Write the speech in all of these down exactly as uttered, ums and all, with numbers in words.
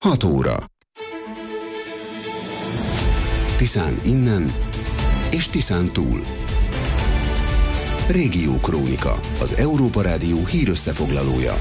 hat óra. Tiszán innen és Tiszán túl. Régiókrónika, az Európa Rádió hírösszefoglalója.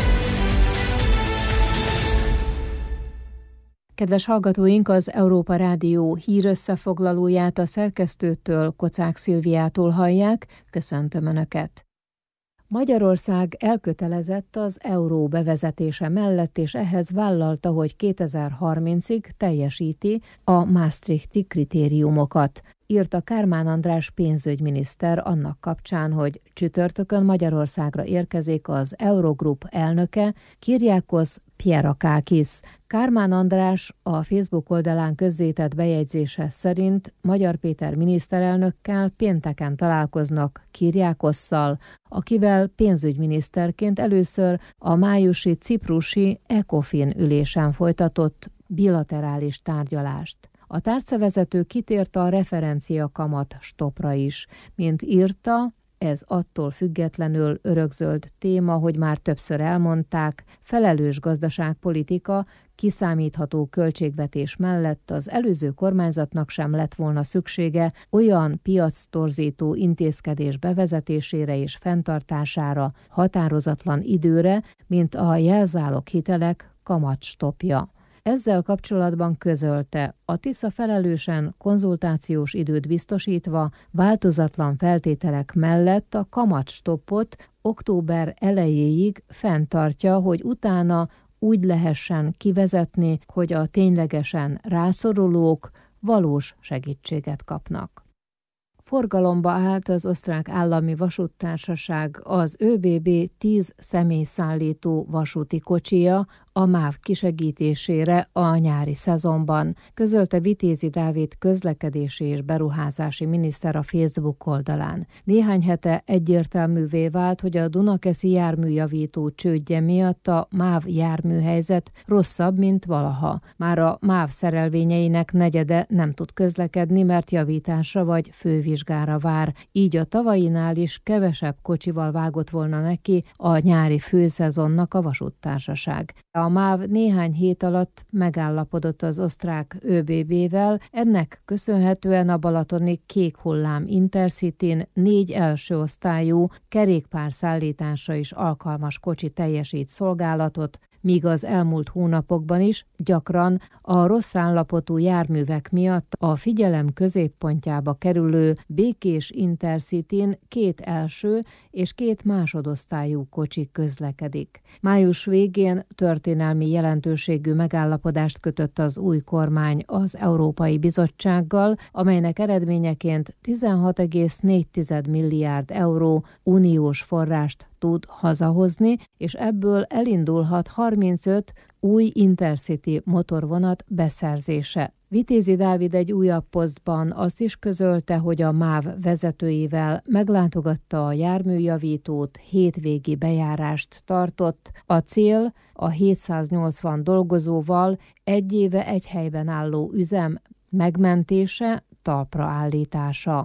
Kedves hallgatóink, az Európa Rádió hírösszefoglalóját a szerkesztőtől, Kocák Szilviától hallják. Köszöntöm Önöket! Magyarország elkötelezett az euró bevezetése mellett, és ehhez vállalta, hogy kétezer-harmincig teljesíti a maastrichti kritériumokat. Írta Kármán András pénzügyminiszter annak kapcsán, hogy csütörtökön Magyarországra érkezik az Eurogroup elnöke, Kyriakos Pierrakakis. Kármán András a Facebook oldalán közzétett bejegyzése szerint Magyar Péter miniszterelnökkel pénteken találkoznak Kyriakosszal, akivel pénzügyminiszterként először a májusi ciprusi ECOFIN ülésen folytatott bilaterális tárgyalást. A tárcavezető kitért a referencia kamat stopra is. Mint írta, ez attól függetlenül örökzöld téma, hogy már többször elmondták, felelős gazdaságpolitika, kiszámítható költségvetés mellett az előző kormányzatnak sem lett volna szüksége olyan piactorzító intézkedés bevezetésére és fenntartására határozatlan időre, mint a jelzáloghitelek kamatstopja. Ezzel kapcsolatban közölte, a Tisza felelősen konzultációs időt biztosítva változatlan feltételek mellett a kamatstoppot október elejéig fenntartja, hogy utána úgy lehessen kivezetni, hogy a ténylegesen rászorulók valós segítséget kapnak. Forgalomba állt az osztrák állami vasúttársaság, az ÖBB tíz személyszállító vasúti kocsija a MÁV kisegítésére a nyári szezonban, közölte Vitézi Dávid közlekedési és beruházási miniszter a Facebook oldalán. Néhány hete egyértelművé vált, hogy a Dunakeszi járműjavító csődje miatt a MÁV járműhelyzet rosszabb, mint valaha. Már a MÁV szerelvényeinek negyede nem tud közlekedni, mert javításra vagy fővizsgára vár. Így a tavainál is kevesebb kocsival vágott volna neki a nyári főszezonnak a vasúttársaság. A MÁV néhány hét alatt megállapodott az osztrák ÖBB-vel, ennek köszönhetően a balatoni Kék Hullám Intercityn négy első osztályú kerékpárszállításra is alkalmas kocsi teljesít szolgálatot, míg az elmúlt hónapokban is gyakran a rossz állapotú járművek miatt a figyelem középpontjába kerülő Békés Intercityn két első és két másodosztályú kocsi közlekedik. Május végén történelmi jelentőségű megállapodást kötött az új kormány az Európai Bizottsággal, amelynek eredményeként tizenhat egész négy milliárd euró uniós forrást tud hazahozni, és ebből elindulhat harmincöt új Intercity motorvonat beszerzése. Vitézi Dávid egy újabb posztban azt is közölte, hogy a MÁV vezetőivel meglátogatta a járműjavítót, hétvégi bejárást tartott. A cél a hétszáznyolcvan dolgozóval egy éve egy helyben álló üzem megmentése, talpra állítása.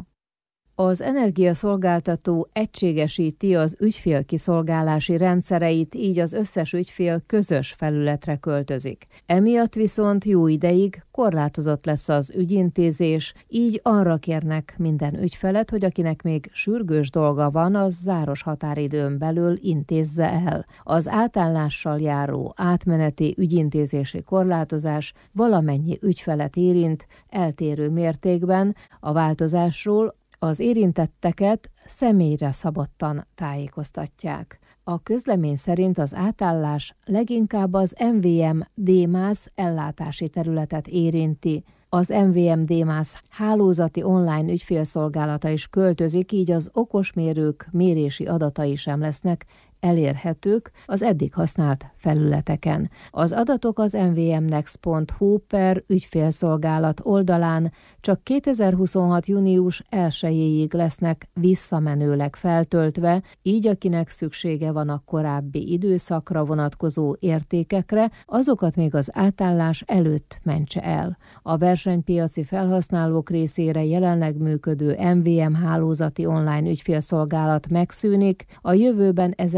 Az energiaszolgáltató egységesíti az ügyfélkiszolgálási rendszereit, így az összes ügyfél közös felületre költözik. Emiatt viszont jó ideig korlátozott lesz az ügyintézés, így arra kérnek minden ügyfelet, hogy akinek még sürgős dolga van, az záros határidőn belül intézze el. Az átállással járó átmeneti ügyintézési korlátozás valamennyi ügyfelet érint, eltérő mértékben. A változásról az érintetteket személyre szabottan tájékoztatják. A közlemény szerint az átállás leginkább az em vé em DMAS ellátási területet érinti. Az em vé em DMAS hálózati online ügyfélszolgálata is költözik, így az okosmérők mérési adatai sem lesznek elérhetők az eddig használt felületeken. Az adatok az em vé em next pont hu per ügyfélszolgálat oldalán csak kétezer-huszonhat június elsejéig lesznek visszamenőleg feltöltve, így akinek szüksége van a korábbi időszakra vonatkozó értékekre, azokat még az átállás előtt mentse el. A versenypiaci felhasználók részére jelenleg működő em vé em hálózati online ügyfélszolgálat megszűnik, a jövőben ezek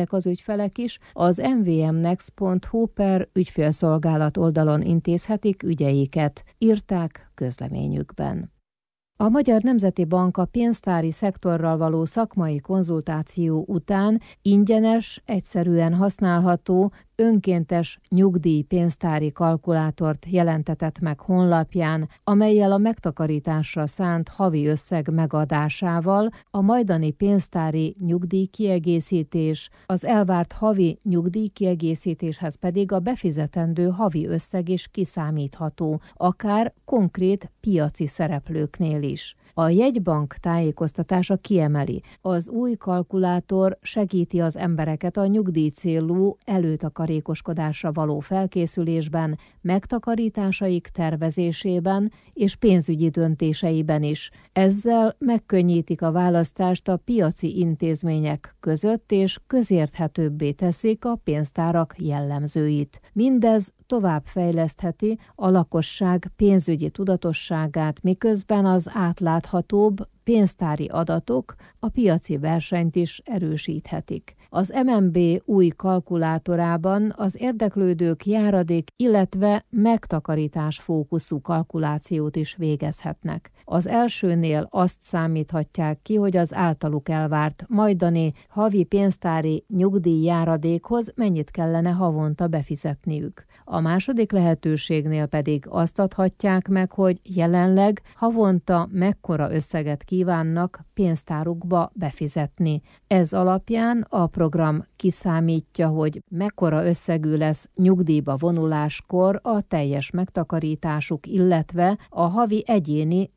kértek az ügyfelek is, az em vé em next pont hu per ügyfélszolgálat oldalon intézhetik ügyeiket, írták közleményükben. A Magyar Nemzeti Bank a pénztári szektorral való szakmai konzultáció után ingyenes, egyszerűen használható, önkéntes nyugdíj-pénztári kalkulátort jelentetett meg honlapján, amellyel a megtakarításra szánt havi összeg megadásával a majdani pénztári nyugdíjkiegészítés, az elvárt havi nyugdíjkiegészítéshez pedig a befizetendő havi összeg is kiszámítható, akár konkrét piaci szereplőknél is. A jegybank tájékoztatása kiemeli, az új kalkulátor segíti az embereket a nyugdíj célú előtakarékoskodásra való felkészülésben, megtakarításaik tervezésében és pénzügyi döntéseiben is. Ezzel megkönnyítik a választást a piaci intézmények között és közérthetőbbé teszik a pénztárak jellemzőit. Mindez továbbfejlesztheti a lakosság pénzügyi tudatosságát, miközben az átláthatóbb pénztári adatok a piaci versenyt is erősíthetik. Az em en bé új kalkulátorában az érdeklődők járadék, illetve megtakarítás fókuszú kalkulációt is végezhetnek. Az elsőnél azt számíthatják ki, hogy az általuk elvárt majdani havi pénztári nyugdíjjáradékhoz mennyit kellene havonta befizetniük. A második lehetőségnél pedig azt adhatják meg, hogy jelenleg havonta mekkora összeget kívánnak pénztárukba befizetni. Ez alapján a program kiszámítja, hogy mekkora összegű lesz nyugdíjba vonuláskor a teljes megtakarításuk, illetve a havi egyéni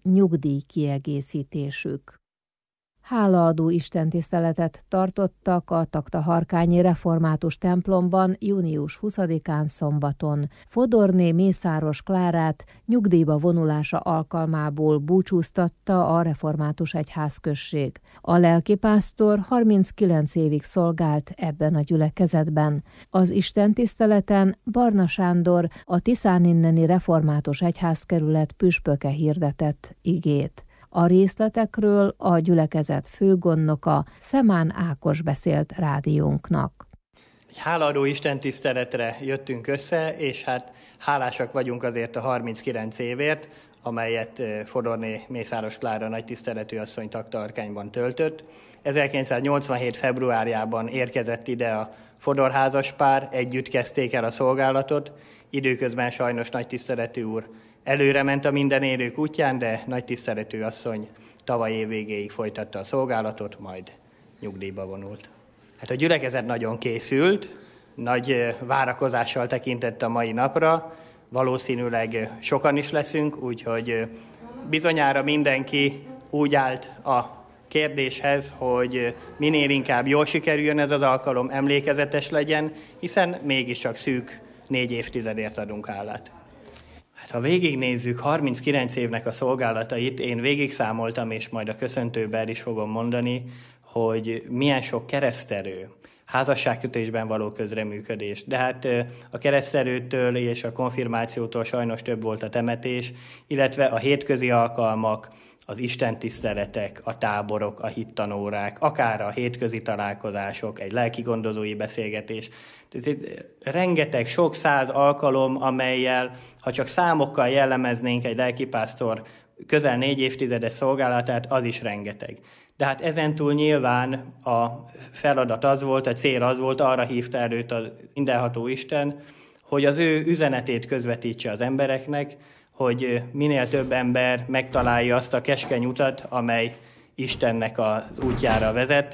nyugdíjkiegészítésük. Hálaadó istentiszteletet tartottak a Taktaharkányi Református templomban június huszadikán szombaton. Fodorné Mészáros Klárát nyugdíjba vonulása alkalmából búcsúztatta a Református Egyházközség. A lelkipásztor harminckilenc évig szolgált ebben a gyülekezetben. Az istentiszteleten Barna Sándor, a Tiszáninneni Református Egyházkerület püspöke hirdetett igét. A részletekről a gyülekezet főgondnoka, Szemán Ákos beszélt rádiónknak. Egy hálaadó istentiszteletre jöttünk össze, és hát hálásak vagyunk azért a harminckilenc évért, amelyet Fodorné Mészáros Klára nagytiszteletű asszony Taktaharkányban töltött. ezerkilencszáznyolcvanhét februárjában érkezett ide a Fodor házaspár, együtt kezdték el a szolgálatot, időközben sajnos nagytiszteletű úr előre ment a minden élők útján, de nagytiszteletű asszony tavaly év végéig folytatta a szolgálatot, majd nyugdíjba vonult. Hát a gyülekezet nagyon készült, nagy várakozással tekintett a mai napra, valószínűleg sokan is leszünk, úgyhogy bizonyára mindenki úgy állt a kérdéshez, hogy minél inkább jól sikerüljön ez az alkalom, emlékezetes legyen, hiszen mégiscsak szűk négy évtizedért adunk hálát. Hát, ha végignézzük harminckilenc évnek a szolgálatait, én végigszámoltam, és majd a köszöntőben is fogom mondani, hogy milyen sok kereszterő, házasságkötésben való közreműködés. De hát a kereszterőtől és a konfirmációtól sajnos több volt a temetés, illetve a hétközi alkalmak, az istentiszteletek, a táborok, a hittanórák, akár a hétközi találkozások, egy lelkigondozói beszélgetés. Ez egy rengeteg, sok száz alkalom, amellyel, ha csak számokkal jellemeznénk egy lelkipásztor közel négy évtizedes szolgálatát, az is rengeteg. De hát ezentúl nyilván a feladat az volt, a cél az volt, arra hívta előtt a mindenható Isten, hogy az ő üzenetét közvetítse az embereknek, hogy minél több ember megtalálja azt a keskeny utat, amely Istennek az útjára vezet.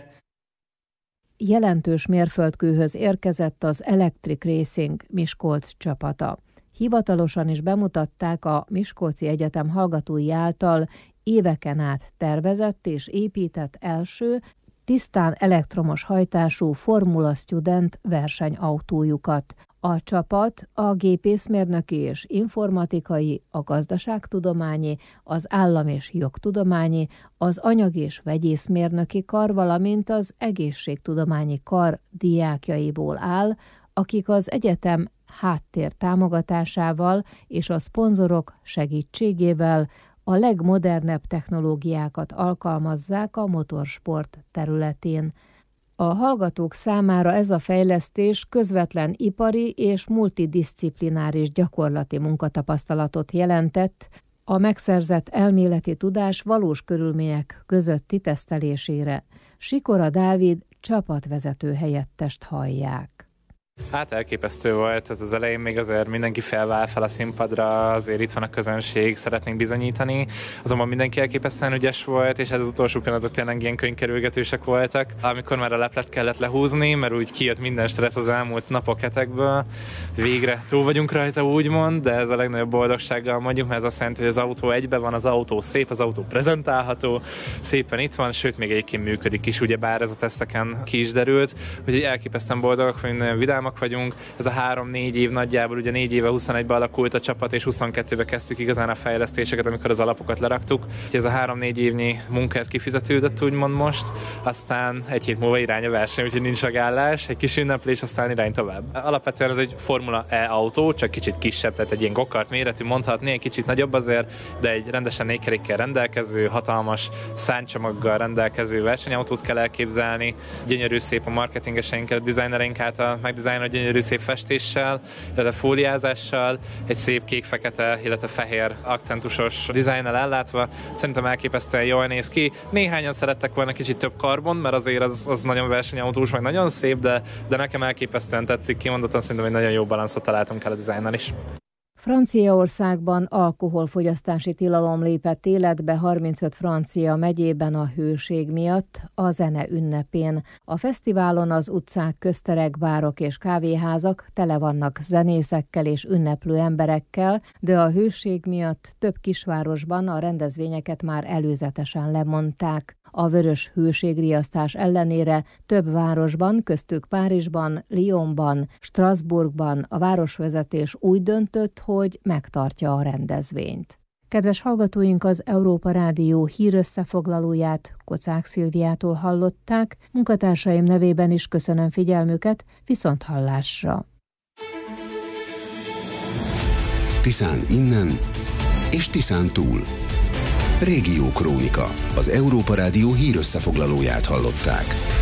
Jelentős mérföldkőhöz érkezett az Electric Racing Miskolc csapata. Hivatalosan is bemutatták a Miskolci Egyetem hallgatói által éveken át tervezett és épített első, tisztán elektromos hajtású Formula Student versenyautójukat. A csapat a gépészmérnöki és informatikai, a gazdaságtudományi, az állam- és jogtudományi, az anyag- és vegyészmérnöki kar, valamint az egészségtudományi kar diákjaiból áll, akik az egyetem háttér támogatásával és a szponzorok segítségével a legmodernebb technológiákat alkalmazzák a motorsport területén. A hallgatók számára ez a fejlesztés közvetlen ipari és multidisciplináris gyakorlati munkatapasztalatot jelentett, a megszerzett elméleti tudás valós körülmények közötti tesztelésére. Sikora Dávid csapatvezető helyettest hallják. Hát elképesztő volt, tehát az elején még azért mindenki felvál fel a színpadra, azért itt van a közönség, szeretnénk bizonyítani, azonban mindenki elképesztően ügyes volt, és ez az utolsó pillanatok tényleg ilyen könyvkerülgetősek voltak, amikor már a leplet kellett lehúzni, mert úgy kijött minden stressz az elmúlt napok, hetekből. Végre túl vagyunk rajta, úgymond, de ez a legnagyobb boldogsággal mondjuk, mert ez azt jelenti, hogy az autó egybe van, az autó szép, az autó prezentálható, szépen itt van, sőt még egyébként működik is, ugyebár ez a teszteken ki is derült, úgyhogy elképesztően boldogak vagyunk, nagyon vidámak vagyunk. Ez a három-négy év nagyjából, ugye négy éve huszonegyben alakult a csapat, és huszonkettőben kezdtük igazán a fejlesztéseket, amikor az alapokat leraktuk. Úgyhogy ez a három-négy évnyi munka, ez kifizetődött, úgymond most. Aztán egy hét múlva irány a verseny, úgyhogy nincs megállás, egy kis ünneplés, aztán irány tovább. Alapvetően ez egy Formula E autó, csak kicsit kisebb, tehát egy ilyen gokart méretű, mondhatni, egy kicsit nagyobb azért, de egy rendesen négy kerékkel rendelkező, hatalmas szárnycsomaggal rendelkező versenyautót kell elképzelni. Gyönyörű szép a marketingeseinkkel, a designereink által megdizájnolni, a gyönyörű szép festéssel, illetve fóliázással, egy szép kék-fekete, illetve fehér akcentusos dizájnnal ellátva. Szerintem elképesztően jól néz ki. Néhányan szerettek volna kicsit több karbon, mert azért az, az nagyon versenyautós, meg nagyon szép, de, de nekem elképesztően tetszik, kimondottan szerintem egy nagyon jó balanszot találtunk el a dizájnnal is. Franciaországban alkoholfogyasztási tilalom lépett életbe harmincöt francia megyében a hőség miatt a zene ünnepén. A fesztiválon az utcák, közterek, bárok és kávéházak tele vannak zenészekkel és ünneplő emberekkel, de a hőség miatt több kisvárosban a rendezvényeket már előzetesen lemondták. A vörös hőségriasztás ellenére több városban, köztük Párizsban, Lyonban, Strasbourgban a városvezetés úgy döntött, hogy megtartja a rendezvényt. Kedves hallgatóink, az Európa Rádió hírösszefoglalóját Kocák Szilviától hallották, munkatársaim nevében is köszönöm figyelmüket, viszonthallásra. Tiszán innen és Tiszán túl. Régió Krónika, az Európa Rádió hírösszefoglalóját hallották.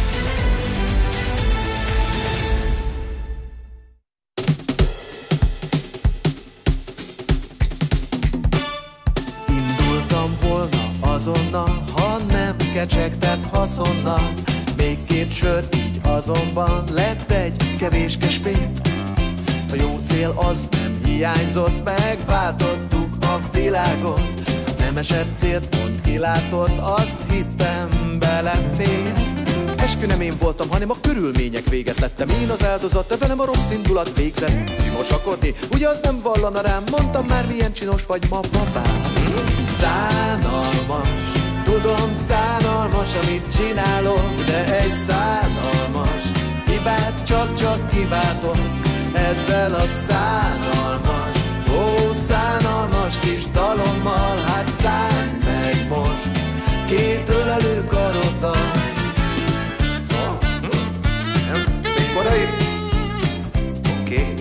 Indultam volna azonnal, ha nem kecsegtet haszonnal. Még két sör, így azonban lett egy kevéske spét. A jó cél az nem hiányzott, megváltottuk a világot. Nemesebb célt pont kilátott, azt hittem belefér. Eskü nem én voltam, hanem a körülmények véget lettem. Én az áldozat, de velem a rossz indulat végzett csinoskodni. Ugye az nem vallana rám, mondtam már milyen csinos vagy ma, papám. Szánalmas, tudom szánalmas, amit csinálok, de egy szánalmas hibát csak-csak kiváltok ezzel a szánalmas, ó, szánalmas kis dalommal. Hát szállj meg most két ölelő karoddal. Még korai? Oké. Okay.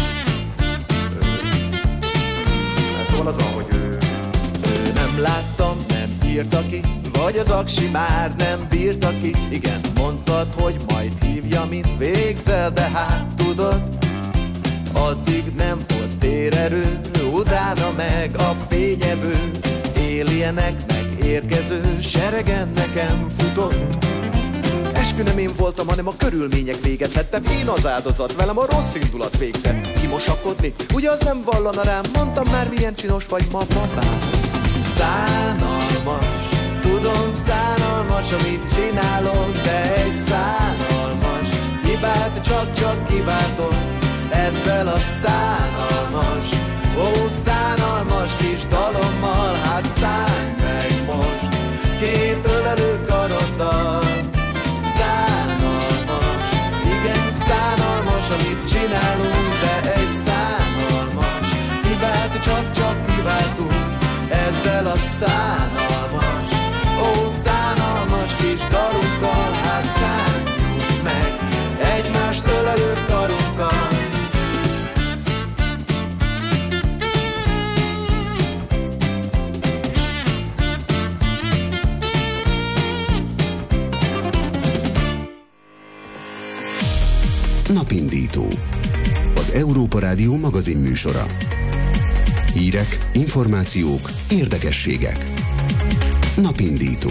Szóval az van, hogy ő, ő nem láttam, nem írta ki, vagy az aksi már nem bírta ki. Igen, mondtad, hogy majd hívja, mint végzel, de hát tudod, addig nem volt térerő, utána meg a fényevő. Alienek meg érkező seregen nekem futott. Eskü nem én voltam, hanem a körülmények véget lettem. Én az áldozat, velem a rossz indulat végzett kimosakodni. Ugye az nem vallana rám, mondtam már milyen csinos vagy ma, papám. Szánalmas, tudom szánalmas, amit csinálok, de egy szánalmas hibát csak-csak kiváltok ezzel a szánalmas, ó, szánalmas kis dalommal. Hát szállj meg most két ölelő karoddal. Szánalmas, igen szánalmas, amit csinálunk, de egy szánalmas hibát csak-csak kiváltunk ezzel a szánalmas, ó, szánalmas kis dalunkkal. Hát szálljunk meg egymást ölelő karunkkal. Napindító. Az Európa Rádió magazin műsora. Hírek, információk, érdekességek. Napindító.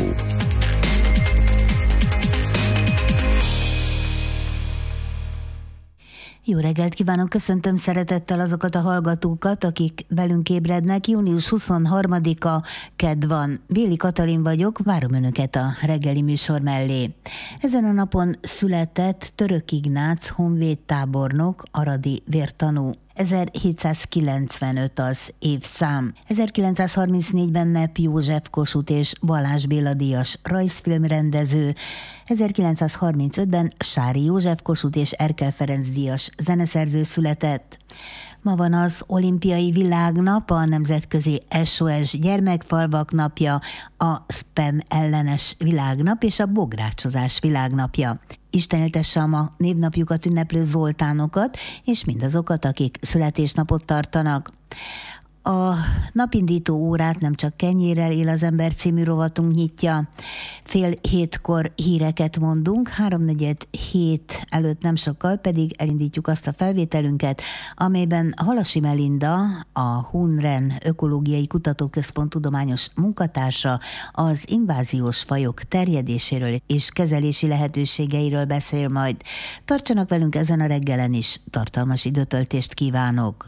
Jó reggelt kívánok, köszöntöm szeretettel azokat a hallgatókat, akik velünk ébrednek. június huszonharmadika, kedd van. Béli Katalin vagyok, várom önöket a reggeli műsor mellé. Ezen a napon született Török Ignác honvédtábornok, aradi vértanú. ezerhétszázkilencvenöt az évszám. ezerkilencszázharmincnégyben Nepp József Kossuth és Balázs Béla díjas rajzfilmrendező, ezerkilencszázharmincötben Sári József Kossuth és Erkel Ferenc díjas zeneszerző született. Ma van az olimpiai világnap, a nemzetközi es o es gyermekfalvak napja, a spam ellenes világnap és a bográcsozás világnapja. Isten éltesse a ma névnapjukat ünneplő Zoltánokat, és mindazokat, akik születésnapot tartanak. A napindító órát nem csak kenyérrel él az ember című rovatunk nyitja. Fél hétkor híreket mondunk, háromnegyed hét előtt nem sokkal pedig elindítjuk azt a felvételünket, amelyben Halasi Melinda, a Hunren Ökológiai Kutatóközpont tudományos munkatársa az inváziós fajok terjedéséről és kezelési lehetőségeiről beszél majd. Tartsanak velünk ezen a reggelen is, tartalmas időtöltést kívánok!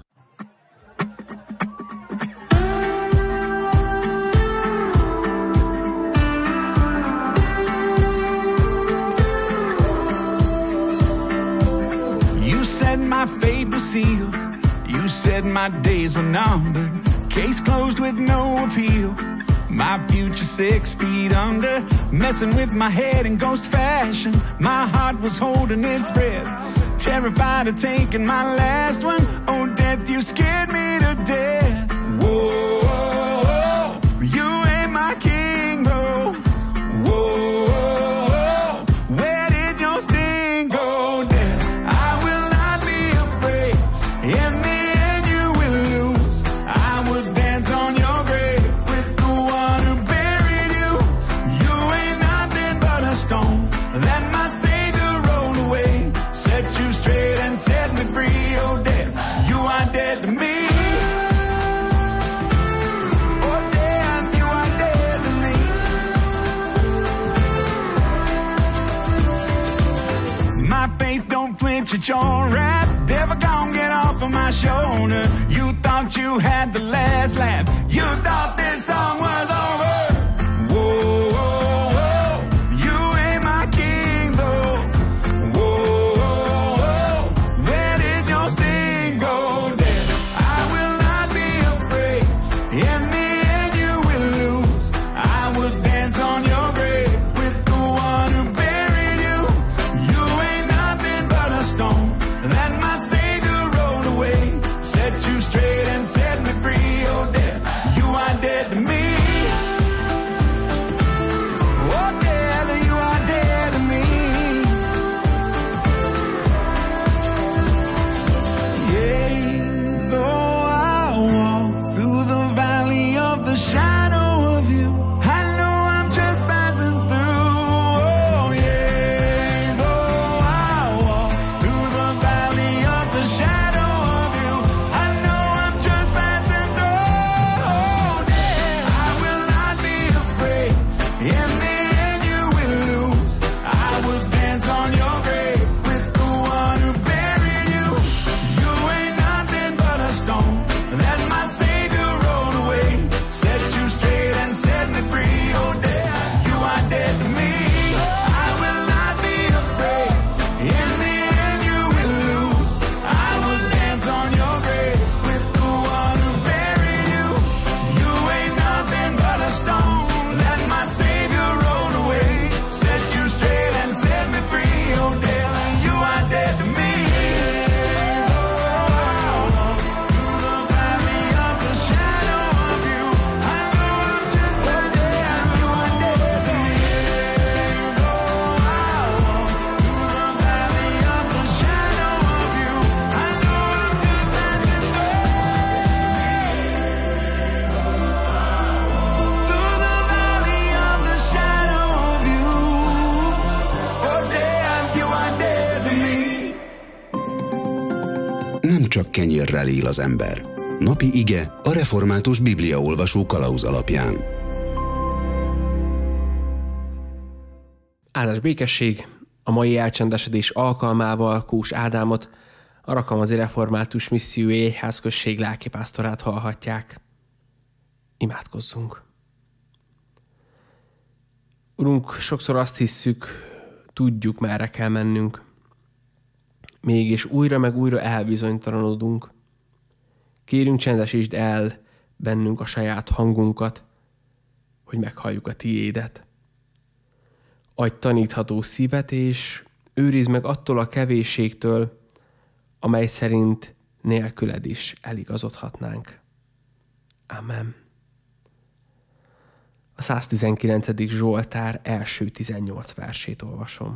You said my fate was sealed. You said my days were numbered. Case closed with no appeal. My future six feet under. Messing with my head in ghost fashion. My heart was holding its breath. Terrified of taking my last one. Oh, death, you scared me to death. Whoa, you ain't my king, bro. Whoa, where did your sting go, death? I will not be afraid. In the end, you will lose. I would dance on your grave with the one who buried you. You ain't nothing but a stone that my Savior rolled away. Set you straight and set me free, oh death, you are dead to me. Oh death, you are dead to me. My faith don't flinch at your wrath. Devil gon' get off of my shoulder. You thought you had the last laugh. You thought this song was over. Whoa, whoa, whoa. You ain't my king though. Whoa, whoa. Where did your sting go, death? I will not be afraid. In the end you will lose. I will dance on your grave with the one who buried you. You ain't nothing but a stone that my Savior rolled away. Set you straight and set me free, oh death, you are dead. csak kenyérrel él az ember. Napi ige a református bibliaolvasó kalauz alapján. Áldás békesség, a mai elcsendesedés alkalmával Kós Ádámot, a Rakamazi Református Missziói Egyházközség lelkipásztorát hallhatják. Imádkozzunk! Urunk, sokszor azt hisszük, tudjuk, merre kell mennünk. Mégis újra meg újra elbizonytalanodunk. Kérünk, csendesítsd el bennünk a saját hangunkat, hogy meghalljuk a tiédet. Adj tanítható szívet, és őrizd meg attól a kevésségtől, amely szerint nélküled is eligazodhatnánk. Amen. A száztizenkilencedik Zsoltár első tizennyolc versét olvasom.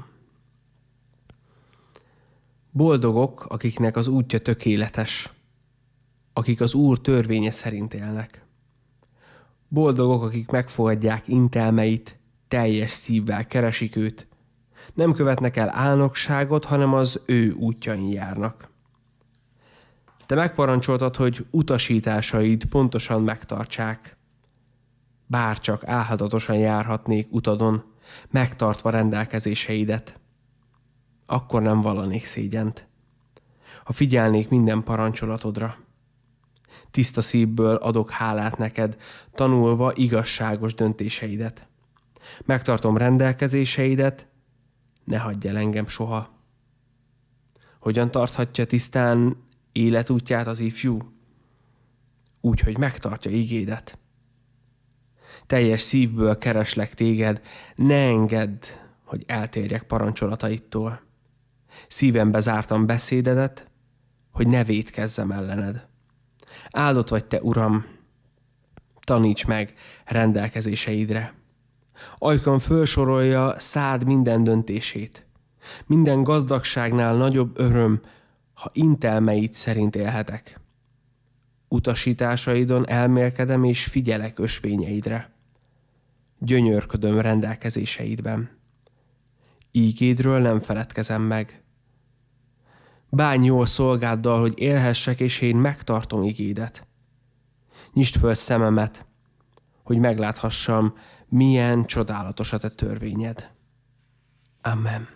Boldogok, akiknek az útja tökéletes, akik az Úr törvénye szerint élnek. Boldogok, akik megfogadják intelmeit, teljes szívvel keresik őt, nem követnek el álnokságot, hanem az ő útjain járnak. Te megparancsoltad, hogy utasításaid pontosan megtartsák. Bár csak álhadatosan járhatnék utadon, megtartva rendelkezéseidet, akkor nem vallanék szégyent, ha figyelnék minden parancsolatodra. Tiszta szívből adok hálát neked, tanulva igazságos döntéseidet. Megtartom rendelkezéseidet, ne hagyj el engem soha. Hogyan tarthatja tisztán életútját az ifjú? Úgy, hogy megtartja igédet. Teljes szívből kereslek téged, ne engedd, hogy eltérjek parancsolataidtól. Szívembe zártam beszédedet, hogy ne vétkezzem ellened. Áldott vagy te, Uram, taníts meg rendelkezéseidre. Ajkam fölsorolja szád minden döntését. Minden gazdagságnál nagyobb öröm, ha intelmeid szerint élhetek. Utasításaidon elmélkedem és figyelek ösvényeidre. Gyönyörködöm rendelkezéseidben. Ígédről nem feledkezem meg. Bánj jól szolgáddal, hogy élhessek, és én megtartom igédet. Nyisd föl szememet, hogy megláthassam, milyen csodálatos a te törvényed. Amen.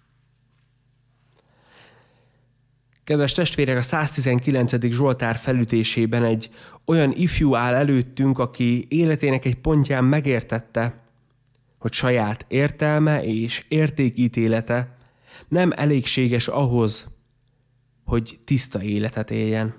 Kedves testvérek, a száztizenkilencedik Zsoltár felütésében egy olyan ifjú áll előttünk, aki életének egy pontján megértette, hogy saját értelme és értékítélete nem elégséges ahhoz, hogy tiszta életet éljen.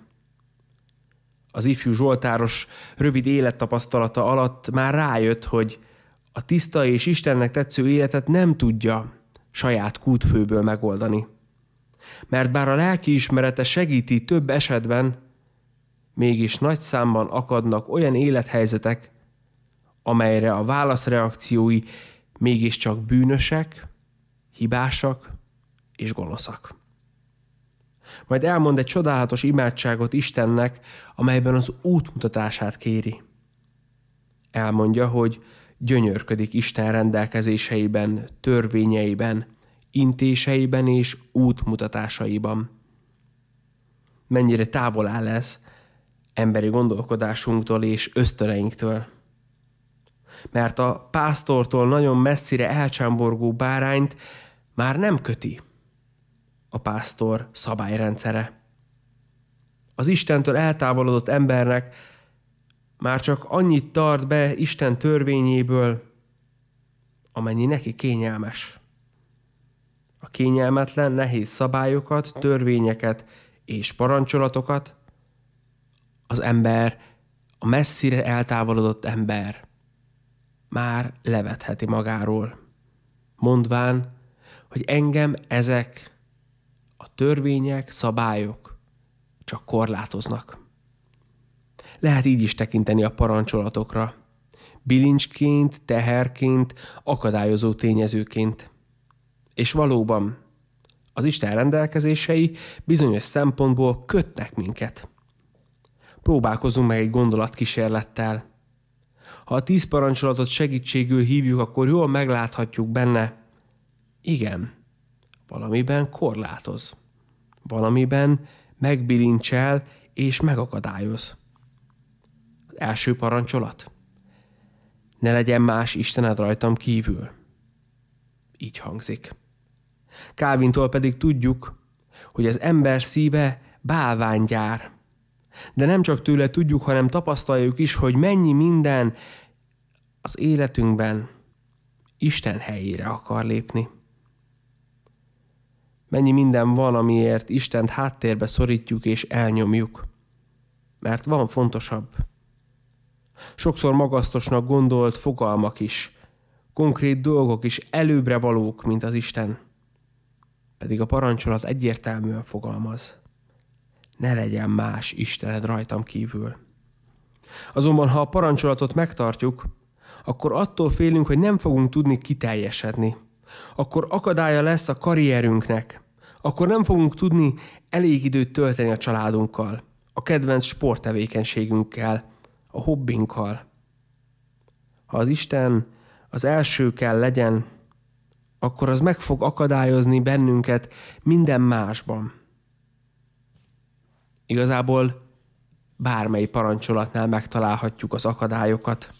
Az ifjú zsoltáros rövid élettapasztalata alatt már rájött, hogy a tiszta és Istennek tetsző életet nem tudja saját kútfőből megoldani. Mert bár a lelkiismerete segíti több esetben, mégis nagy számban akadnak olyan élethelyzetek, amelyre a válaszreakciói mégiscsak bűnösek, hibásak és gonoszak. Majd elmond egy csodálatos imádságot Istennek, amelyben az útmutatását kéri. Elmondja, hogy gyönyörködik Isten rendelkezéseiben, törvényeiben, intéseiben és útmutatásaiban. Mennyire távol áll ez emberi gondolkodásunktól és ösztöneinktől. Mert a pásztortól nagyon messzire elcsámborgó bárányt már nem köti a pásztor szabályrendszere. Az Istentől eltávolodott embernek már csak annyit tart be Isten törvényéből, amennyi neki kényelmes. A kényelmetlen, nehéz szabályokat, törvényeket és parancsolatokat az ember, a messzire eltávolodott ember már levetheti magáról, mondván, hogy engem ezek a törvények, szabályok csak korlátoznak. Lehet így is tekinteni a parancsolatokra, bilincsként, teherként, akadályozó tényezőként. És valóban az Isten rendelkezései bizonyos szempontból kötnek minket. Próbálkozunk meg egy gondolatkísérlettel. Ha a tíz parancsolatot segítségül hívjuk, akkor jól megláthatjuk benne, igen, valamiben korlátoz, valamiben megbilincsel és megakadályoz. Az első parancsolat. Ne legyen más istened rajtam kívül. Így hangzik. Calvintól pedig tudjuk, hogy az ember szíve bálványgyár. De nem csak tőle tudjuk, hanem tapasztaljuk is, hogy mennyi minden az életünkben Isten helyére akar lépni. Mennyi minden van, amiért Istent háttérbe szorítjuk és elnyomjuk. Mert van fontosabb. Sokszor magasztosnak gondolt fogalmak is, konkrét dolgok is előbbre valók, mint az Isten. Pedig a parancsolat egyértelműen fogalmaz. Ne legyen más istened rajtam kívül. Azonban, ha a parancsolatot megtartjuk, akkor attól félünk, hogy nem fogunk tudni kiteljesedni. Akkor akadálya lesz a karrierünknek. Akkor nem fogunk tudni elég időt tölteni a családunkkal, a kedvenc sporttevékenységünkkel, a hobbinkkal. Ha az Isten az első kell legyen, akkor az meg fog akadályozni bennünket minden másban. Igazából bármely parancsolatnál megtalálhatjuk az akadályokat.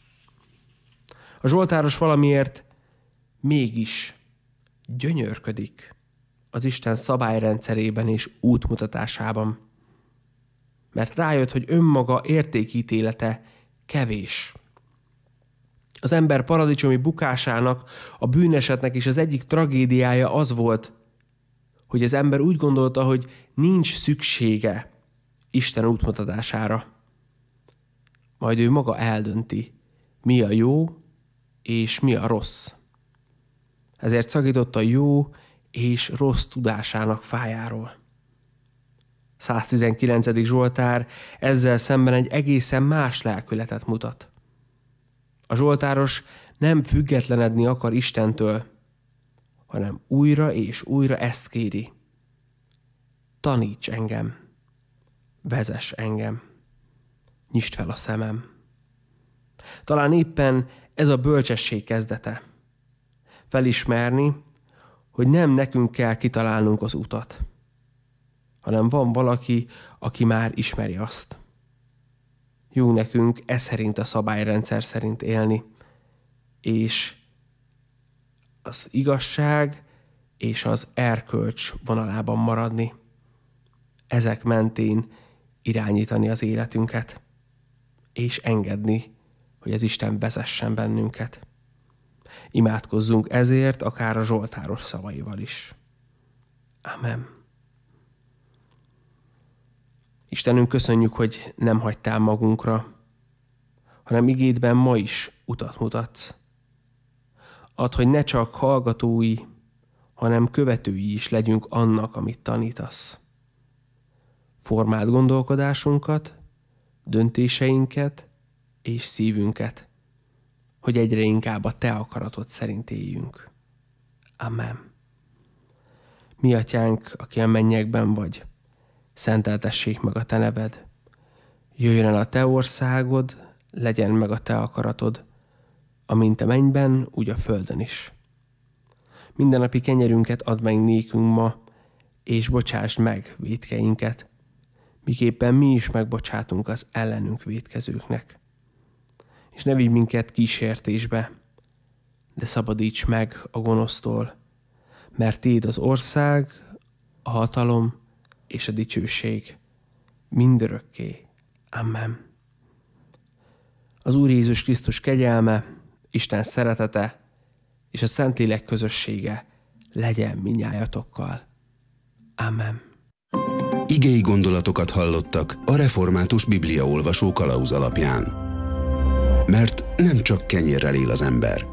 A zsoltáros valamiért mégis gyönyörködik az Isten szabályrendszerében és útmutatásában. Mert rájött, hogy önmaga értékítélete kevés. Az ember paradicsomi bukásának, a bűnesetnek is az egyik tragédiája az volt, hogy az ember úgy gondolta, hogy nincs szüksége Isten útmutatására. Majd ő maga eldönti, mi a jó és mi a rossz. Ezért szakított a jó és rossz tudásának fájáról. száztizenkilencedik Zsoltár ezzel szemben egy egészen más lelkületet mutat. A zsoltáros nem függetlenedni akar Istentől, hanem újra és újra ezt kéri. Taníts engem, vezess engem, nyisd fel a szemem. Talán éppen ez a bölcsesség kezdete. Felismerni, hogy nem nekünk kell kitalálnunk az utat, hanem van valaki, aki már ismeri azt. Jó nekünk e szerint a szabályrendszer szerint élni, és az igazság és az erkölcs vonalában maradni. Ezek mentén irányítani az életünket, és engedni, hogy az Isten vezessen bennünket. Imádkozzunk ezért, akár a zsoltáros szavaival is. Amen. Istenünk, köszönjük, hogy nem hagytál magunkra, hanem igédben ma is utat mutatsz. Add, hogy ne csak hallgatói, hanem követői is legyünk annak, amit tanítasz. Formáld gondolkodásunkat, döntéseinket és szívünket, hogy egyre inkább a te akaratod szerint éljünk. Amen. Mi atyánk, aki a mennyekben vagy, szenteltessék meg a te neved. Jöjjön el a te országod, legyen meg a te akaratod, amint a mennyben, úgy a földön is. Mindennapi kenyerünket add meg nékünk ma, és bocsásd meg vétkeinket, miképpen mi is megbocsátunk az ellenünk vétkezőknek. És ne vigy minket kísértésbe, de szabadíts meg a gonosztól, mert tiéd az ország, a hatalom és a dicsőség mindörökké. Amen. Az Úr Jézus Krisztus kegyelme, Isten szeretete és a Szentlélek közössége legyen minnyájatokkal. Amen. Igei gondolatokat hallottak a Református Bibliaolvasó kalauz alapján. Mert nem csak kenyérrel él az ember.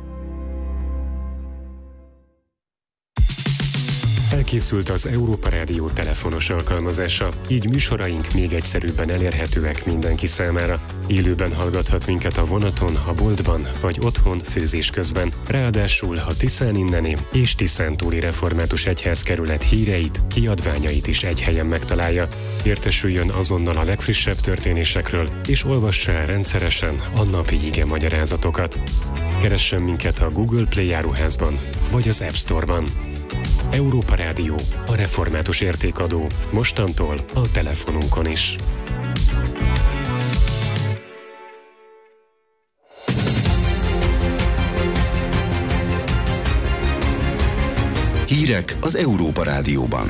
Elkészült az Európa Rádió telefonos alkalmazása, így műsoraink még egyszerűbben elérhetőek mindenki számára. Élőben hallgathat minket a vonaton, a boltban vagy otthon főzés közben. Ráadásul a Tiszán inneni és Tiszántúli Református Egyházkerület híreit, kiadványait is egy helyen megtalálja. Értesüljön azonnal a legfrissebb történésekről, és olvassa el rendszeresen a napi ige magyarázatokat. Keressen minket a Google Play áruházban vagy az App Store-ban. Európa Rádió, a református értékadó. Mostantól a telefonunkon is. Hírek az Európa Rádióban.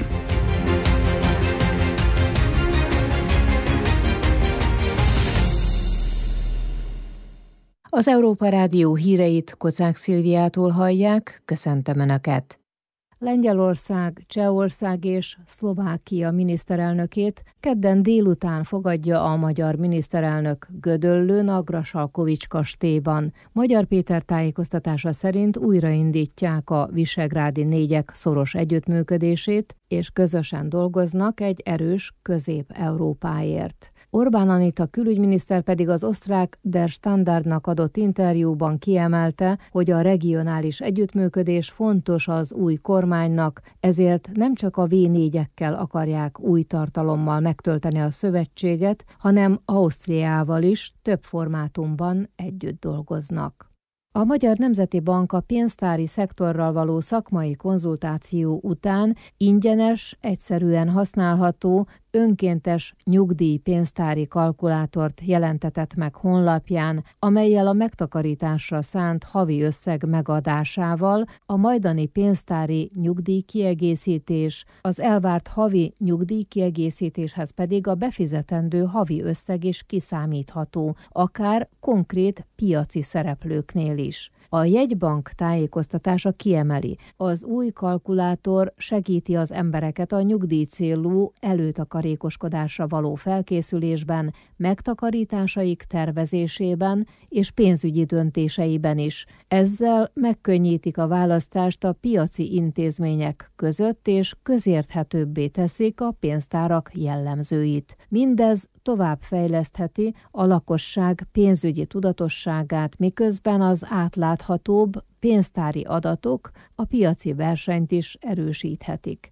Az Európa Rádió híreit Kocák Szilviától hallják, köszöntöm Önöket. Lengyelország, Csehország és Szlovákia miniszterelnökét kedden délután fogadja a magyar miniszterelnök Gödöllőn a Grassalkovich kastélyban. Magyar Péter tájékoztatása szerint újraindítják a visegrádi négyek szoros együttműködését, és közösen dolgoznak egy erős Közép-Európáért. Orbán Anita külügyminiszter pedig az osztrák Der Standardnak adott interjúban kiemelte, hogy a regionális együttműködés fontos az új kormánynak, ezért nem csak a vé négyekkel akarják új tartalommal megtölteni a szövetséget, hanem Ausztriával is több formátumban együtt dolgoznak. A Magyar Nemzeti Bank a pénztári szektorral való szakmai konzultáció után ingyenes, egyszerűen használható, önkéntes nyugdíjpénztári kalkulátort jelentetett meg honlapján, amellyel a megtakarításra szánt havi összeg megadásával a majdani pénztári nyugdíjkiegészítés, az elvárt havi nyugdíjkiegészítéshez pedig a befizetendő havi összeg is kiszámítható, akár konkrét piaci szereplőknél is. A jegybank tájékoztatása kiemeli, az új kalkulátor segíti az embereket a nyugdíjcélú előtakarékoskodásra való felkészülésben, megtakarításaik tervezésében és pénzügyi döntéseiben is. Ezzel megkönnyítik a választást a piaci intézmények között és közérthetőbbé teszik a pénztárak jellemzőit. Mindez továbbfejlesztheti a lakosság pénzügyi tudatosságát, miközben az átláthatóbb pénztári adatok a piaci versenyt is erősíthetik.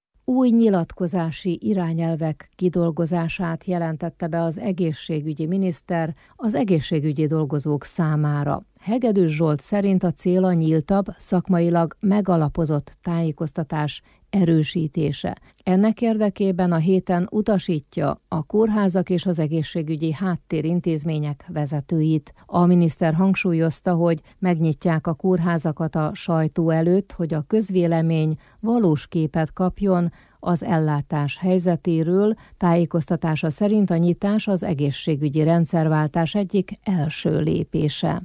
Új nyilatkozási irányelvek kidolgozását jelentette be az egészségügyi miniszter az egészségügyi dolgozók számára. Hegedűs Zsolt szerint a cél a nyíltabb, szakmailag megalapozott tájékoztatás erősítése. Ennek érdekében a héten utasítja a kórházak és az egészségügyi háttérintézmények vezetőit. A miniszter hangsúlyozta, hogy megnyitják a kórházakat a sajtó előtt, hogy a közvélemény valós képet kapjon az ellátás helyzetéről. Tájékoztatása szerint a nyitás az egészségügyi rendszerváltás egyik első lépése.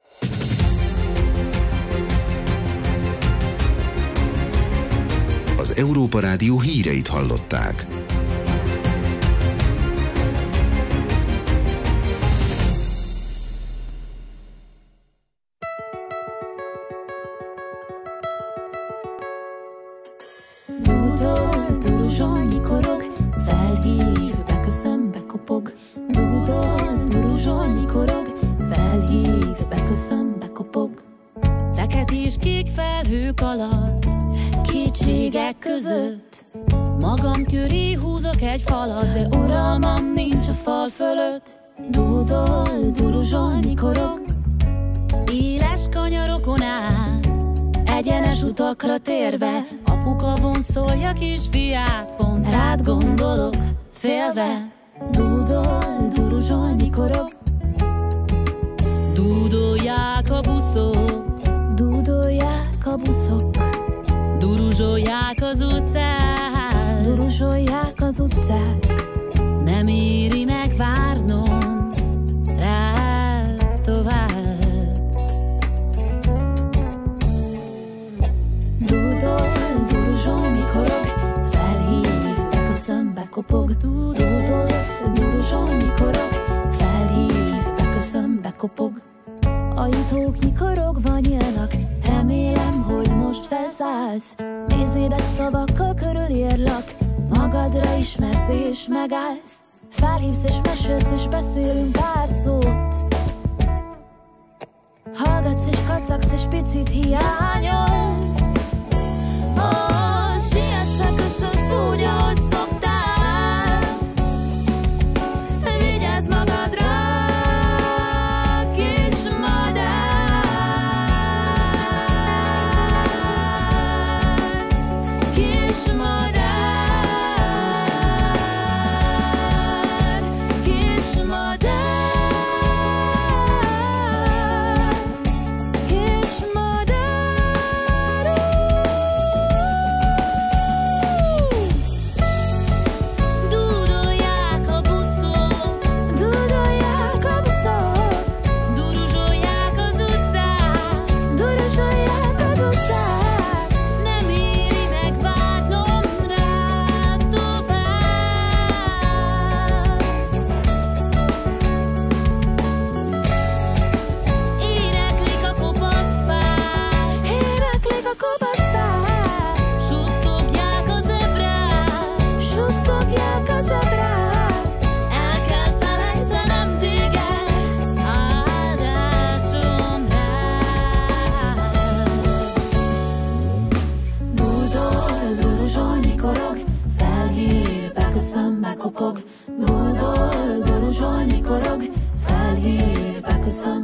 Az Európa Rádió híreit hallották. Dúdol, duruzsol, nyikorog, felhív, beköszön, bekopog. Dúdol, duruzsol, nyikorog, felhív, beköszön, bekopog. Fekete és kék felhők alatt, kétségek között, magam köré húzok egy falat, de uralmam nincs a fal fölött. Dúdol, duruzsol, nyikorog, éles kanyarokon át, egyenes utakra térve, apuka vonszolja kisfiát, pont rád gondolok, félve. Dúdol, duruzsol, nyikorog, dúdolják a buszok, dúdolják a buszok, duruzsolják az utcák, duruzsolják az utcák. Nem éri meg várnom rád tovább. Dúdol, duruzsol, nyikorog, felhív, beköszön, bekopog. Dúdol, duruzsol, nyikorog, felhív, beköszön, bekopog. Ajtók nyikorogva nyílnak, remélem, hogy most felszállsz. Nézédes szavakkal körülírlak, magadra ismersz és megállsz. Felhívsz és mesélsz és beszélünk pár szót. Hallgatsz és kacagsz és picit hiányolsz. Oh, sietsz, köszönsz úgy, ahogy szoktál. Vigyázz magadra, kis madár.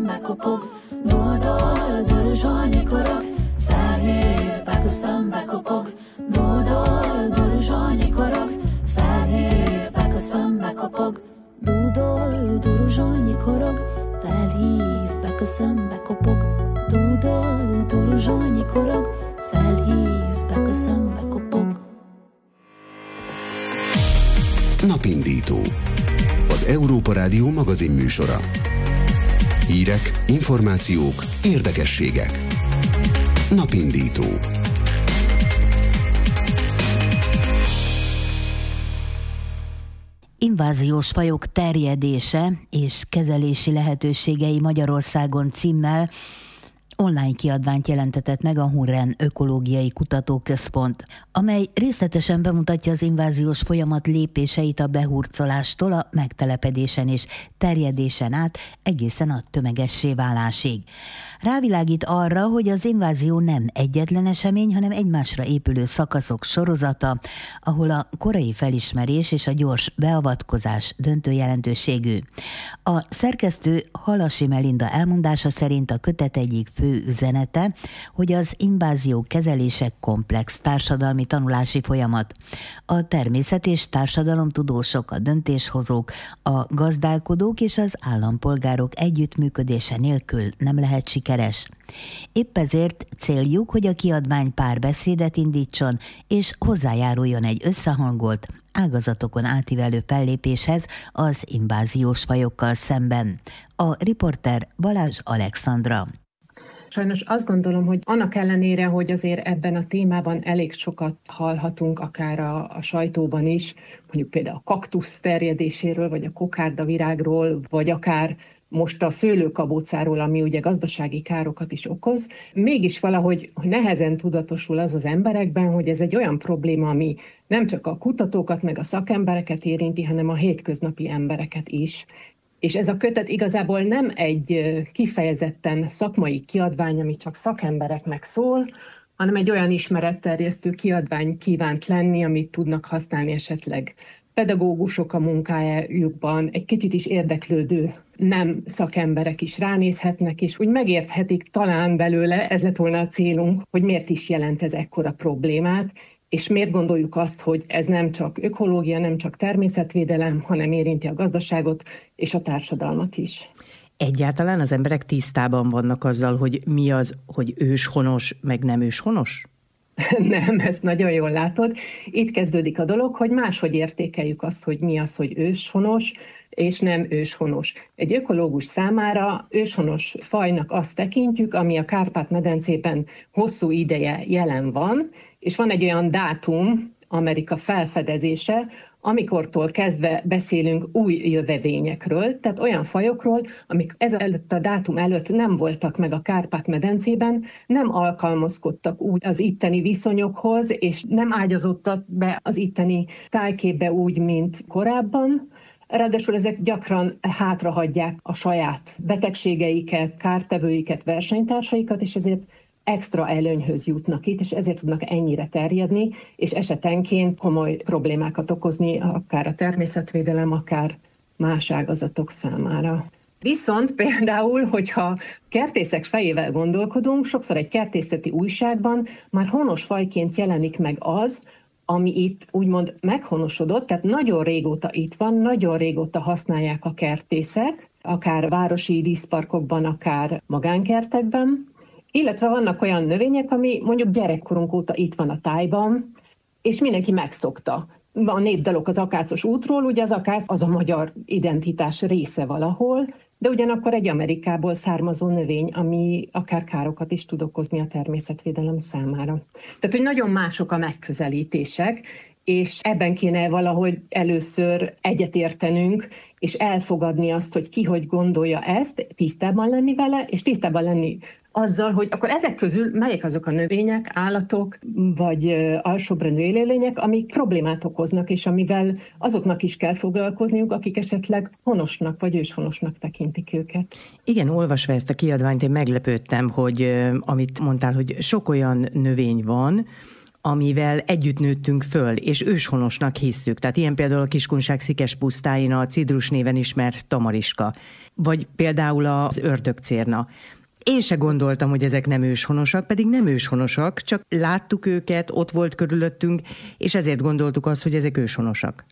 szembe kopog, dúdol, duruzsolnyi korog, felhív, beköszönbe kopog, dúdol, duruzsolnyi korog, felhív, beköszönbe kopog, dúdol, duruzsolnyi korog, felhív, beköszönbe kopog, dúdol, duruzsolnyi korog, felhív, beköszönbe kopog. Napindító. Az Európa Rádió magazin műsora. Hírek, információk, érdekességek. Napindító. Inváziós fajok terjedése és kezelési lehetőségei Magyarországon címmel online kiadványt jelentetett meg a Hunren Ökológiai Kutatóközpont, amely részletesen bemutatja az inváziós folyamat lépéseit a behurcolástól a megtelepedésen és terjedésen át egészen a tömegessé válásig. Rávilágít arra, hogy az invázió nem egyetlen esemény, hanem egymásra épülő szakaszok sorozata, ahol a korai felismerés és a gyors beavatkozás döntő jelentőségű. A szerkesztő Halasi Melinda elmondása szerint a kötet egyik fő üzenete, hogy az invázió kezelése komplex társadalmi tanulási folyamat. A természet és társadalomtudósok, a döntéshozók, a gazdálkodók és az állampolgárok együttműködése nélkül nem lehet sikeres. Épp ezért céljuk, hogy a kiadvány párbeszédet indítson és hozzájáruljon egy összehangolt, ágazatokon átívelő fellépéshez az inváziós fajokkal szemben. A riporter Balázs Alexandra. Sajnos azt gondolom, hogy annak ellenére, hogy azért ebben a témában elég sokat hallhatunk, akár a, a sajtóban is, mondjuk például a kaktusz terjedéséről, vagy a kokárdavirágról, vagy akár most a szőlőkabócáról, ami ugye gazdasági károkat is okoz, mégis valahogy nehezen tudatosul az az emberekben, hogy ez egy olyan probléma, ami nem csak a kutatókat meg a szakembereket érinti, hanem a hétköznapi embereket is. És ez a kötet igazából nem egy kifejezetten szakmai kiadvány, ami csak szakembereknek szól, hanem egy olyan ismeretterjesztő kiadvány kívánt lenni, amit tudnak használni esetleg pedagógusok a munkájukban, egy kicsit is érdeklődő nem szakemberek is ránézhetnek, és úgy megérthetik talán belőle, ez lett volna a célunk, hogy miért is jelent ez ekkora problémát, és miért gondoljuk azt, hogy ez nem csak ökológia, nem csak természetvédelem, hanem érinti a gazdaságot és a társadalmat is. Egyáltalán az emberek tisztában vannak azzal, hogy mi az, hogy őshonos, meg nem őshonos? Nem, ezt nagyon jól látod. Itt kezdődik a dolog, hogy máshogy értékeljük azt, hogy mi az, hogy őshonos, és nem őshonos. Egy ökológus számára őshonos fajnak azt tekintjük, ami a Kárpát-medencében hosszú ideje jelen van, és van egy olyan dátum, Amerika felfedezése, amikortól kezdve beszélünk új jövevényekről, tehát olyan fajokról, amik ezelőtt a dátum előtt nem voltak meg a Kárpát-medencében, nem alkalmazkodtak úgy az itteni viszonyokhoz, és nem ágyazottak be az itteni tájképbe úgy, mint korábban. Ráadásul ezek gyakran hátrahagyják a saját betegségeiket, kártevőiket, versenytársaikat, és ezért extra előnyhöz jutnak itt, és ezért tudnak ennyire terjedni, és esetenként komoly problémákat okozni, akár a természetvédelem, akár más ágazatok számára. Viszont például, hogyha kertészek fejével gondolkodunk, sokszor egy kertészeti újságban már honos fajként jelenik meg az, ami itt úgymond meghonosodott, tehát nagyon régóta itt van, nagyon régóta használják a kertészek, akár városi díszparkokban, akár magánkertekben, illetve vannak olyan növények, ami mondjuk gyerekkorunk óta itt van a tájban, és mindenki megszokta. A népdalok az akácos útról, ugye az akác az a magyar identitás része valahol, de ugyanakkor egy Amerikából származó növény, ami akár károkat is tud okozni a természetvédelem számára. Tehát, hogy nagyon mások a megközelítések, és ebben kéne valahogy először egyetértenünk, és elfogadni azt, hogy ki hogy gondolja ezt, tisztában lenni vele, és tisztában lenni azzal, hogy akkor ezek közül melyek azok a növények, állatok, vagy alsóbrendű élőlények, amik problémát okoznak, és amivel azoknak is kell foglalkozniuk, akik esetleg honosnak vagy őshonosnak tekintik őket. Igen, olvasva ezt a kiadványt, én meglepődtem, hogy amit mondtál, hogy sok olyan növény van, amivel együtt nőttünk föl, és őshonosnak hisszük. Tehát ilyen például a Kiskunság szikes pusztáin a cidrus néven ismert tamariska, vagy például az ördögcérna. Én se gondoltam, hogy ezek nem őshonosak, pedig nem őshonosak, csak láttuk őket, ott volt körülöttünk, és ezért gondoltuk azt, hogy ezek őshonosak.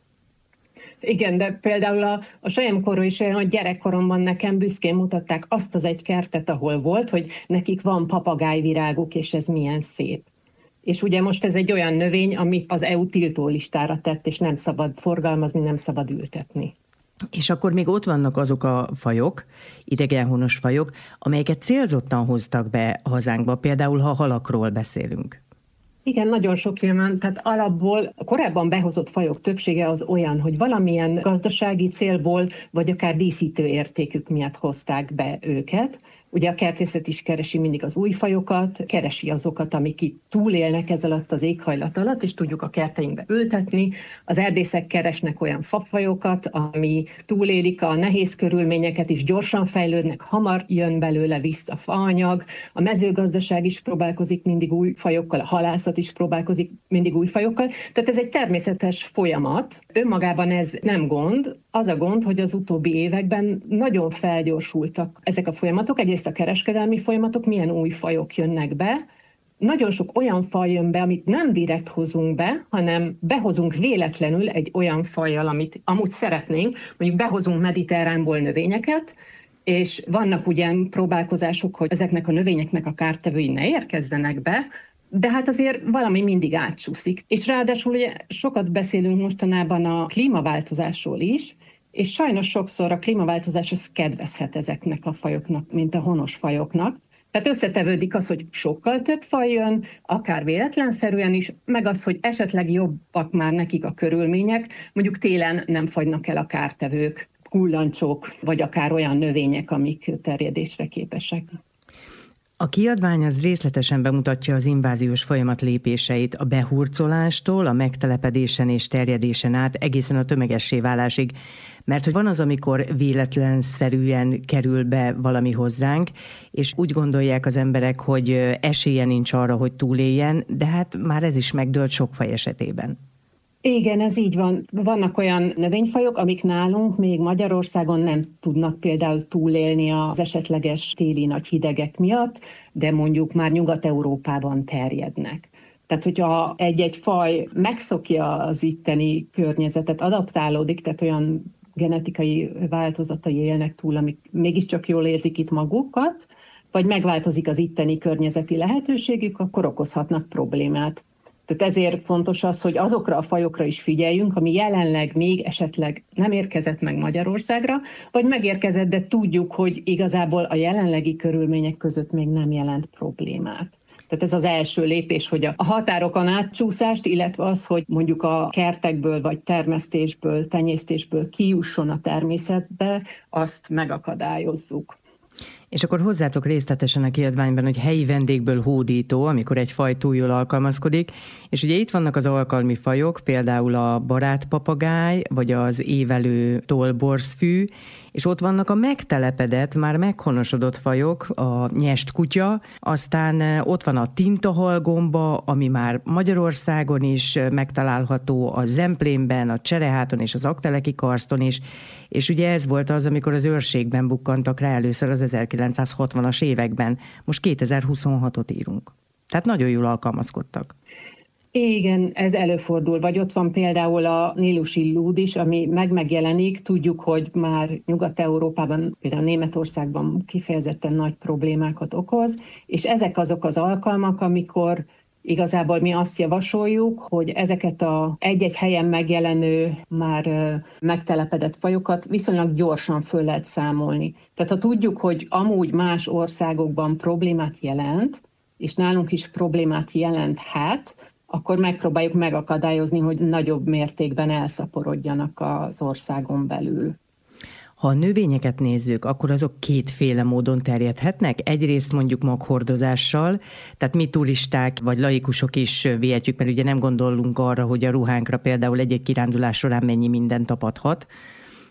Igen, de például a, a saját is olyan, hogy gyerekkoromban nekem büszkén mutatták azt az egy kertet, ahol volt, hogy nekik van papagájviráguk, és ez milyen szép. És ugye most ez egy olyan növény, amit az é u tiltó listára tett, és nem szabad forgalmazni, nem szabad ültetni. És akkor még ott vannak azok a fajok, idegenhonos fajok, amelyeket célzottan hoztak be hazánkba, például ha halakról beszélünk. Igen, nagyon sok ilyen van, tehát alapból a korábban behozott fajok többsége az olyan, hogy valamilyen gazdasági célból, vagy akár díszítő értékük miatt hozták be őket. Ugye a kertészet is keresi mindig az új fajokat, keresi azokat, amik itt túlélnek ez alatt az éghajlat alatt, és tudjuk a kerteinkbe ültetni. Az erdészek keresnek olyan fafajokat, ami túlélik a nehéz körülményeket, és gyorsan fejlődnek, hamar jön belőle vissza faanyag. A mezőgazdaság is próbálkozik mindig új fajokkal, a halászat is próbálkozik mindig új fajokkal. Tehát ez egy természetes folyamat. Önmagában ez nem gond. Az a gond, hogy az utóbbi években nagyon felgyorsultak ezek a folyamatok. Egyrészt a kereskedelmi folyamatok, milyen új fajok jönnek be. Nagyon sok olyan faj jön be, amit nem direkt hozunk be, hanem behozunk véletlenül egy olyan fajjal, amit amúgy szeretnénk. Mondjuk behozunk mediterránból növényeket, és vannak ugyan próbálkozások, hogy ezeknek a növényeknek a kártevői ne érkezzenek be, de hát azért valami mindig átsúszik. És ráadásul ugye sokat beszélünk mostanában a klímaváltozásról is, és sajnos sokszor a klímaváltozás az kedvezhet ezeknek a fajoknak, mint a honos fajoknak. Tehát összetevődik az, hogy sokkal több faj jön, akár véletlenszerűen is, meg az, hogy esetleg jobbak már nekik a körülmények, mondjuk télen nem fagynak el a kártevők, kullancsok, vagy akár olyan növények, amik terjedésre képesek. A kiadvány az részletesen bemutatja az inváziós folyamat lépéseit a behurcolástól, a megtelepedésen és terjedésen át egészen a tömegessé válásig. Mert hogy van az, amikor véletlenszerűen kerül be valami hozzánk, és úgy gondolják az emberek, hogy esélye nincs arra, hogy túléljen, de hát már ez is megdőlt sok faj esetében. Igen, ez így van. Vannak olyan növényfajok, amik nálunk még Magyarországon nem tudnak például túlélni az esetleges téli nagy hidegek miatt, de mondjuk már Nyugat-Európában terjednek. Tehát, hogyha egy-egy faj megszokja az itteni környezetet, adaptálódik, tehát olyan genetikai változatai élnek túl, amik mégiscsak jól érzik itt magukat, vagy megváltozik az itteni környezeti lehetőségük, akkor okozhatnak problémát. Tehát ezért fontos az, hogy azokra a fajokra is figyeljünk, ami jelenleg még esetleg nem érkezett meg Magyarországra, vagy megérkezett, de tudjuk, hogy igazából a jelenlegi körülmények között még nem jelent problémát. Tehát ez az első lépés, hogy a határokon átcsúszást, illetve az, hogy mondjuk a kertekből, vagy termesztésből, tenyésztésből kijusson a természetbe, azt megakadályozzuk. És akkor hozzátok részletesen a kiadványban, hogy helyi vendégből hódító, amikor egy faj túl jól alkalmazkodik, és ugye itt vannak az alkalmi fajok, például a barátpapagáj, vagy az évelő tollborszfű, és ott vannak a megtelepedett, már meghonosodott fajok, a nyest kutya, aztán ott van a tintahalgomba, ami már Magyarországon is megtalálható, a Zemplénben, a Csereháton és az Akteleki karston is, és ugye ez volt az, amikor az őrségben bukkantak rá először az ezerkilencszázhatvanas években. Most kétezer-huszonhatot írunk. Tehát nagyon jól alkalmazkodtak. Igen, ez előfordul. Vagy ott van például a nílusi lúd is, ami meg-megjelenik. Tudjuk, hogy már Nyugat-Európában, például Németországban kifejezetten nagy problémákat okoz, és ezek azok az alkalmak, amikor igazából mi azt javasoljuk, hogy ezeket a egy-egy helyen megjelenő, már megtelepedett fajokat viszonylag gyorsan föl lehet számolni. Tehát ha tudjuk, hogy amúgy más országokban problémát jelent, és nálunk is problémát jelenthet, akkor megpróbáljuk megakadályozni, hogy nagyobb mértékben elszaporodjanak az országon belül. Ha a növényeket nézzük, akkor azok kétféle módon terjedhetnek. Egyrészt mondjuk maghordozással, tehát mi turisták vagy laikusok is vihetjük, mert ugye nem gondolunk arra, hogy a ruhánkra például egy-egy kirándulás során mennyi minden tapadhat.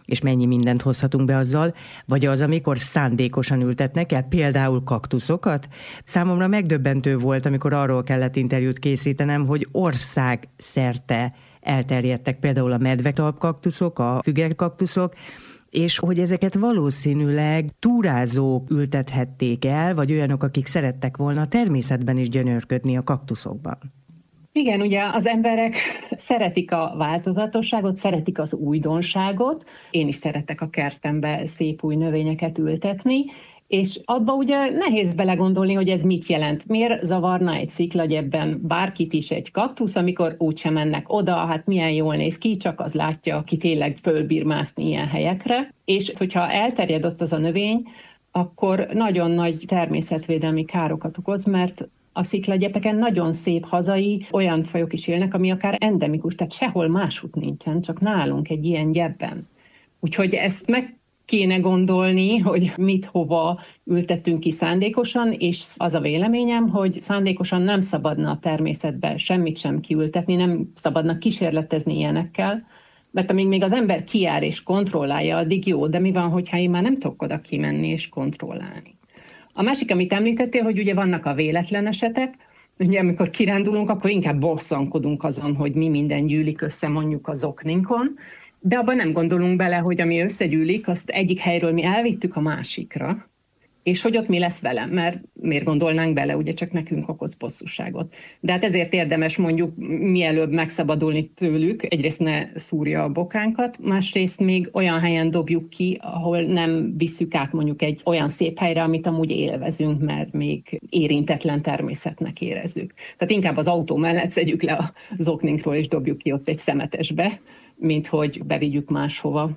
és mennyi mindent hozhatunk be azzal, vagy az, amikor szándékosan ültetnek el, például kaktuszokat. Számomra megdöbbentő volt, amikor arról kellett interjút készítenem, hogy ország szerte elterjedtek például a medvetalpkaktuszok, a fügerkaktuszok, és hogy ezeket valószínűleg túrázók ültethették el, vagy olyanok, akik szerettek volna a természetben is gyönyörködni a kaktuszokban. Igen, ugye az emberek szeretik a változatosságot, szeretik az újdonságot. Én is szeretek a kertembe szép új növényeket ültetni, és abba ugye nehéz belegondolni, hogy ez mit jelent. Miért zavarna egy sziklagyebben bárkit is egy kaktusz, amikor úgysem mennek oda, hát milyen jól néz ki, csak az látja, aki tényleg fölbír mászni ilyen helyekre. És hogyha elterjed ott az a növény, akkor nagyon nagy természetvédelmi károkat okoz, mert a sziklagyepeken nagyon szép hazai olyan fajok is élnek, ami akár endemikus, tehát sehol másút nincsen, csak nálunk egy ilyen gyepben. Úgyhogy ezt meg kéne gondolni, hogy mit hova ültettünk ki szándékosan, és az a véleményem, hogy szándékosan nem szabadna a természetbe semmit sem kiültetni, nem szabadna kísérletezni ilyenekkel, mert amíg még az ember kijár és kontrollálja, addig jó, de mi van, hogyha én már nem tudok oda kimenni és kontrollálni. A másik, amit említettél, hogy ugye vannak a véletlen esetek, ugye amikor kirándulunk, akkor inkább bosszankodunk azon, hogy mi minden gyűlik össze mondjuk az okninkon, de abban nem gondolunk bele, hogy ami összegyűlik, azt egyik helyről mi elvittük a másikra, és hogy ott mi lesz vele, mert miért gondolnánk bele, ugye csak nekünk okoz bosszúságot. De hát ezért érdemes mondjuk mielőbb megszabadulni tőlük, egyrészt ne szúrja a bokánkat, másrészt még olyan helyen dobjuk ki, ahol nem visszük át mondjuk egy olyan szép helyre, amit amúgy élvezünk, mert még érintetlen természetnek érezzük. Tehát inkább az autó mellett szedjük le az okninkról, és dobjuk ki ott egy szemetesbe, mint hogy bevigyük máshova.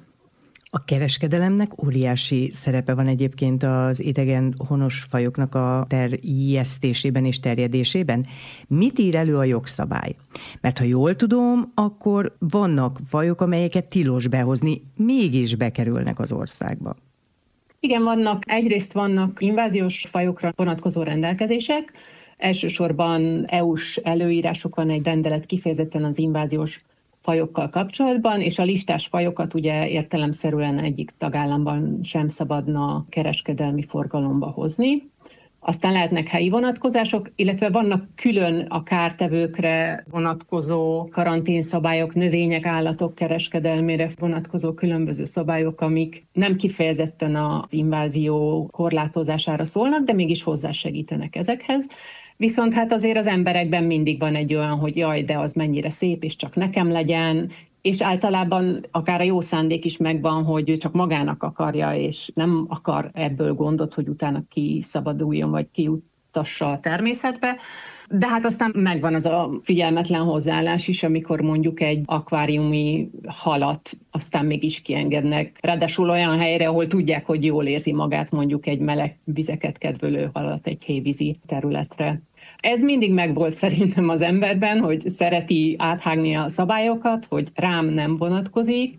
A kereskedelemnek óriási szerepe van egyébként az idegen honos fajoknak a terjesztésében és terjedésében. Mit ír elő a jogszabály? Mert ha jól tudom, akkor vannak fajok, amelyeket tilos behozni, mégis bekerülnek az országba. Igen, vannak. Egyrészt vannak inváziós fajokra vonatkozó rendelkezések. Elsősorban é u-s előírások, van egy rendelet kifejezetten az inváziós fajokkal kapcsolatban, és a listás fajokat ugye értelemszerűen egyik tagállamban sem szabadna kereskedelmi forgalomba hozni. Aztán lehetnek helyi vonatkozások, illetve vannak külön a kártevőkre vonatkozó karanténszabályok, növények, állatok kereskedelmére vonatkozó különböző szabályok, amik nem kifejezetten az invázió korlátozására szólnak, de mégis hozzásegítenek ezekhez. Viszont hát azért az emberekben mindig van egy olyan, hogy jaj, de az mennyire szép, és csak nekem legyen, és általában akár a jó szándék is megvan, hogy ő csak magának akarja, és nem akar ebből gondot, hogy utána kiszabaduljon, vagy kijutassa a természetbe. De hát aztán megvan az a figyelmetlen hozzáállás is, amikor mondjuk egy akváriumi halat aztán mégis kiengednek. Ráadásul olyan helyre, ahol tudják, hogy jól érzi magát mondjuk egy meleg vizeket kedvelő halat egy hévízi területre. Ez mindig megvolt szerintem az emberben, hogy szereti áthágni a szabályokat, hogy rám nem vonatkozik,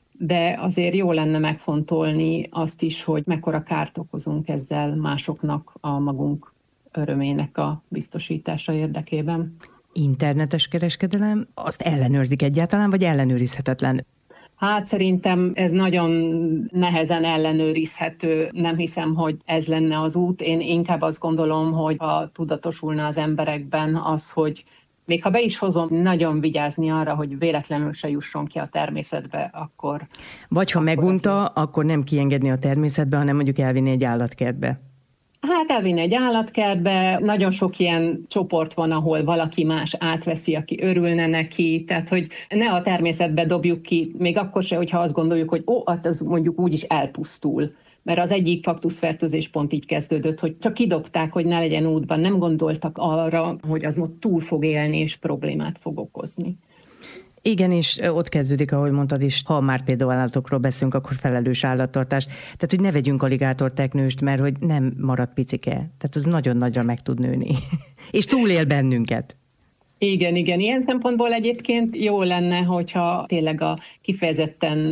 de azért jó lenne megfontolni azt is, hogy mekkora kárt okozunk ezzel másoknak a magunk örömének a biztosítása érdekében. Internetes kereskedelem, azt ellenőrzik egyáltalán, vagy ellenőrizhetetlen? Hát szerintem ez nagyon nehezen ellenőrizhető. Nem hiszem, hogy ez lenne az út. Én inkább azt gondolom, hogy ha tudatosulna az emberekben az, hogy még ha be is hozom, nagyon vigyázni arra, hogy véletlenül se jusson ki a természetbe, akkor... Vagy ha akkor megunta, azért... akkor nem kiengedni a természetbe, hanem mondjuk elvinni egy állatkertbe. Hát elvinni egy állatkertbe, nagyon sok ilyen csoport van, ahol valaki más átveszi, aki örülne neki, tehát hogy ne a természetbe dobjuk ki, még akkor se, hogyha azt gondoljuk, hogy ó, hát az mondjuk úgyis elpusztul. Mert az egyik kaktuszfertőzés pont így kezdődött, hogy csak kidobták, hogy ne legyen útban, nem gondoltak arra, hogy az ott túl fog élni és problémát fog okozni. Igen, és ott kezdődik, ahogy mondtad is, ha már például állatokról beszélünk, akkor felelős állattartás. Tehát, hogy ne vegyünk aligátorteknőst, mert hogy nem marad picike. Tehát az nagyon nagyra meg tud nőni. És túlél bennünket. Igen, igen. Ilyen szempontból egyébként jó lenne, hogyha tényleg a kifejezetten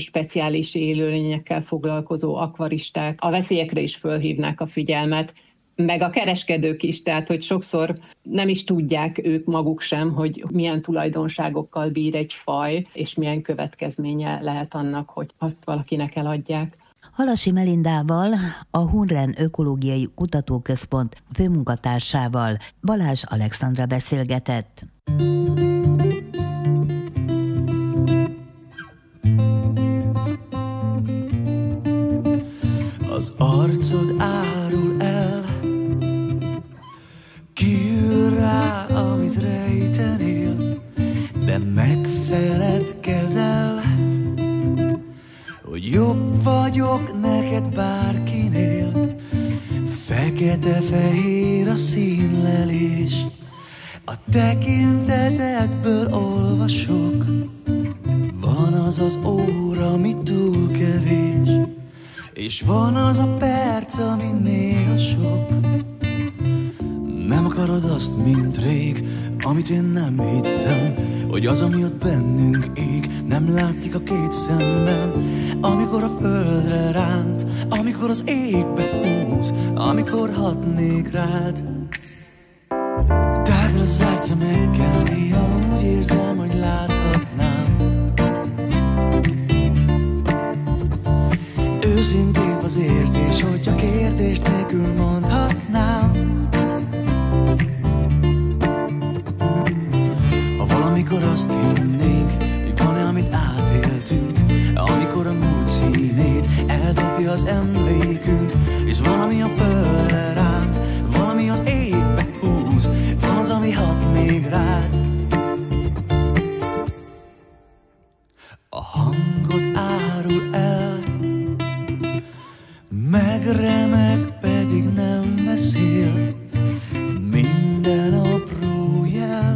speciális élőlényekkel foglalkozó akvaristák a veszélyekre is fölhívnák a figyelmet, meg a kereskedők is, tehát hogy sokszor nem is tudják ők maguk sem, hogy milyen tulajdonságokkal bír egy faj, és milyen következménye lehet annak, hogy azt valakinek eladják. Halasi Melindával, a Hunren Ökológiai Kutatóközpont főmunkatársával Balázs Alexandra beszélgetett. Az arcod árul el, kiül rá, amit rejtenél, de megfeledkezel, hogy jobb vagyok neked bárkinél. Fekete-fehér a színlelés, a tekintetedből olvasok. Van az az óra, ami túl kevés, és van az a perc, ami néha sok. Nem akarod azt, mint rég, amit én nem hittem, hogy az, ami ott bennünk ég, nem látszik a két szemben. Amikor a földre ránt, amikor az égbe húz, amikor hatnék rád. Tágra zárt szemekkel néha úgy érzem, hogy láthatnám. Őszintébb az érzés, hogy csak kérdés nélkül mondhatnám. Ha valamikor azt hinnénk, hogy van-e, amit átéltünk, amikor a múlt színét eldobja az emlékünk, és valami a földre ránt, valami az égbe húz, van az, ami hat még rád. A hangod árul el, megremeg, pedig nem beszél. Minden apró jel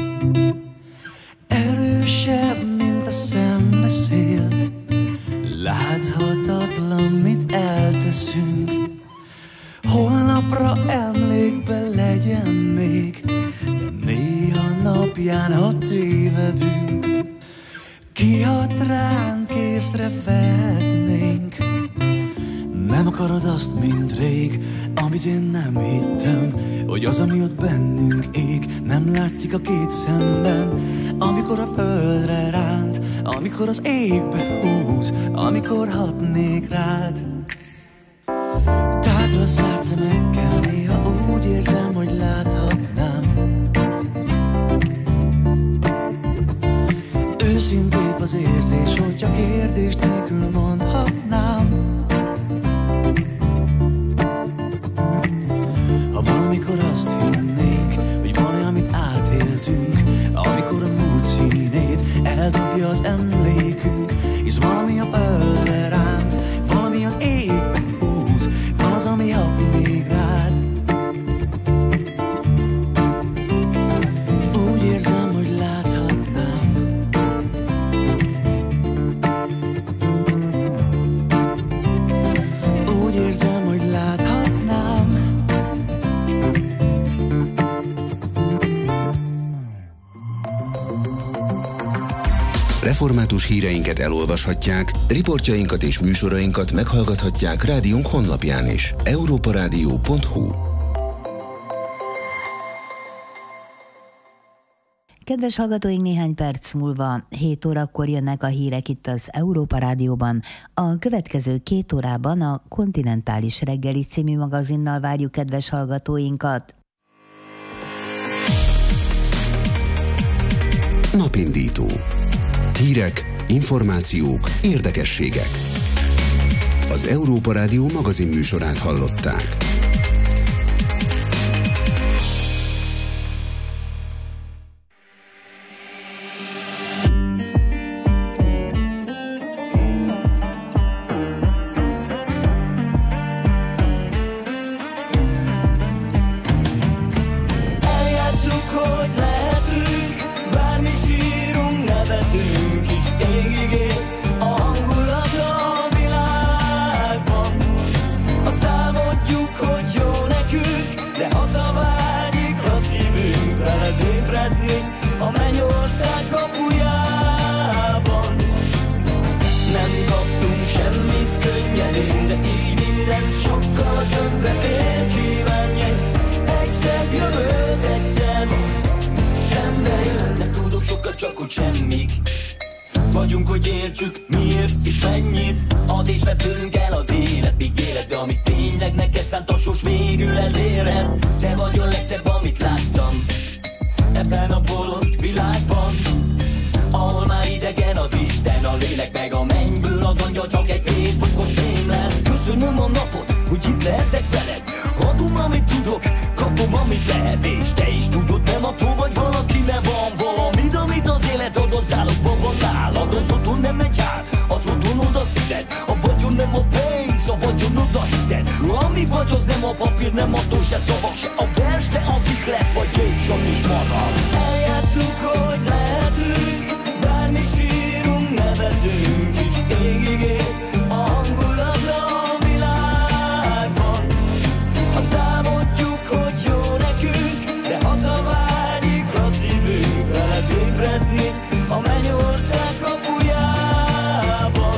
erősebb, mint a szembeszél. Láthatatlan, mit elteszünk, holnapra emlékbe legyen még, de néha napján, ha tévedünk, kihat ránk, észre vehetnénk. Nem akarod azt, mint rég, amit én nem hittem, hogy az, ami ott bennünk ég, nem látszik a két szemben. Amikor a földre ránt, amikor az égbe húz, amikor hatnék rád. Tágra zárt szemekkel néha úgy érzem, hogy láthatnám. Őszintébb az érzés, hogy csak kérdés nélkül mondhatnám. Ha valamikor azt hinnénk, hogy van-e, amit átéltünk, amikor a múlt színét eldobja az emlékünk, és valami a földre ránt, valami az égbe húz, van az, ami hat még rád. Úgy érzem, hogy láthatnám. Úgy érzem, hogy láthatnám. Református híreinket elolvashatják, riportjainkat és műsorainkat meghallgathatják rádiónk honlapján is. európa rádió pont hu. Kedves hallgatóink, néhány perc múlva hét órakor jönnek a hírek itt az Európa Rádióban. A következő két órában a Kontinentális reggeli című magazinnal várjuk kedves hallgatóinkat. Napindító. Hírek, információk, érdekességek. Az Európa Rádió magazin műsorát hallották. You vagyunk, hogy értsük, miért és mennyit ad és vesz tőlünk el az élet. Míg élet, de amit tényleg neked szánt, a sors végül elérhet. Te vagy a legszebb, amit láttam ebben a bolond világban, ahol már idegen az Isten, a lélek meg a mennyből az angyal csak egy Facebookos fém lett. Köszönöm a napot, hogy itt lehetek veled. Adom, amit tudok, kapom, amit lehet. És te is tudod, nem attól vagy valaki, mert van valamit, amit az élet ad, az állapban van nálad. Az otthon nem egy ház, az otthonod a szíved. A vagyon nem a pénz, a vagyonod a hited. Ami vagy, az nem a papír, nem attól se szavak, se a vers, te az ihlet vagy, és az is marad. Eljátszunk, hogy lehetünk, bármi sírunk, nevetünk is. Égig ég a hangulat a világban. Azt álmodjuk, hogy jó nekünk, de hazavágyik a szívünk. Veled ébredni a mennyország kapujában.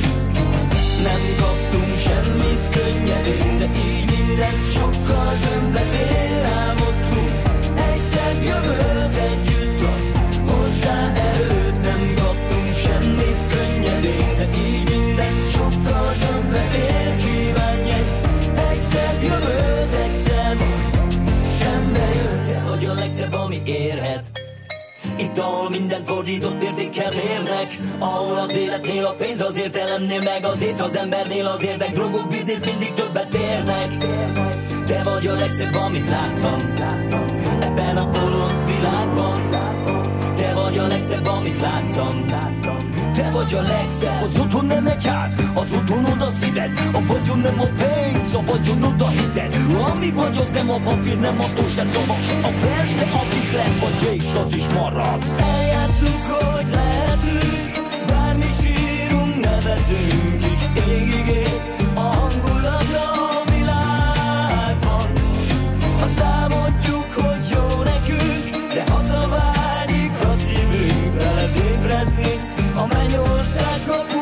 Nem kaptunk semmit könnyedén, de így minden sokkal többet ér. Álmodtunk egy szebb jövőt, együtt ad hozzá erőt. Nem kaptunk semmit könnyedén, de így minden sokkal többet ér. Kívánj egy szebb jövőt, egyszer majd szembe jött. Te vagy a legszebb, ami érhet. Itt, ahol minden fordított értékkel mérnek, ahol az életnél a pénz, az értelemnél meg az ész, az embernél az érdek, drogok, biznisz mindig többet érnek. Te vagy a legszebb, amit láttam ebben a bolond világban. Te vagy a legszebb, amit láttam. Te vagy a legszebb. Az otthon nem egy ház, az otthonod a szíved. A vagyon nem a pénz, a vagyonod a hited. Ami vagy, az nem a papír, nem attól se szavak, se a vers, te az ihlet vagy, és az is marad. Eljátszunk, hogy lehetünk, bármi sírunk, nevetünk is. Égig ég a hangulat a világban. Azt álmodjuk, hogy jó nekünk, de hazavágyik a szívünk. Veled ébredni a mennyország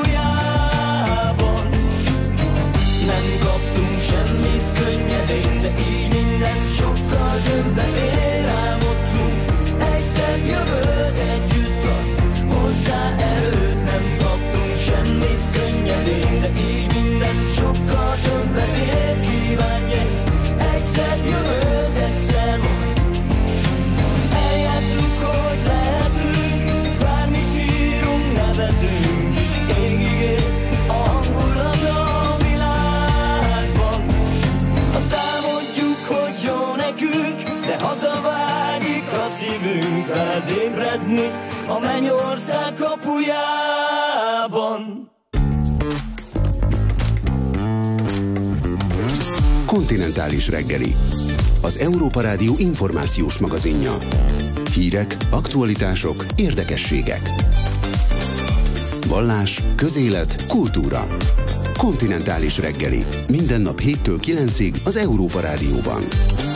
kapujában. Nem kaptunk semmit könnyedén, de így minden sokkal többet ér. Álmodtunk egy szebb jövőt, együtt ad hozzá erőt. Nem kaptunk semmit könnyedén, de így minden sokkal többet ér. Kívánj egy szebb jövőt, egyszer majd eljátszunk, hogy lehetünk, bármi sírunk, nevetünk is. Égig ég a hangulat a világban. Azt álmodjuk, hogy jó nekünk, de hazavágyik a szívünk. Veled ébredni a mennyország kapujában. Kontinentális reggeli. Az Európa Rádió információs magazinja. Hírek, aktualitások, érdekességek. Vallás, közélet, kultúra. Kontinentális reggeli. Minden nap héttől kilencig az Európa Rádióban.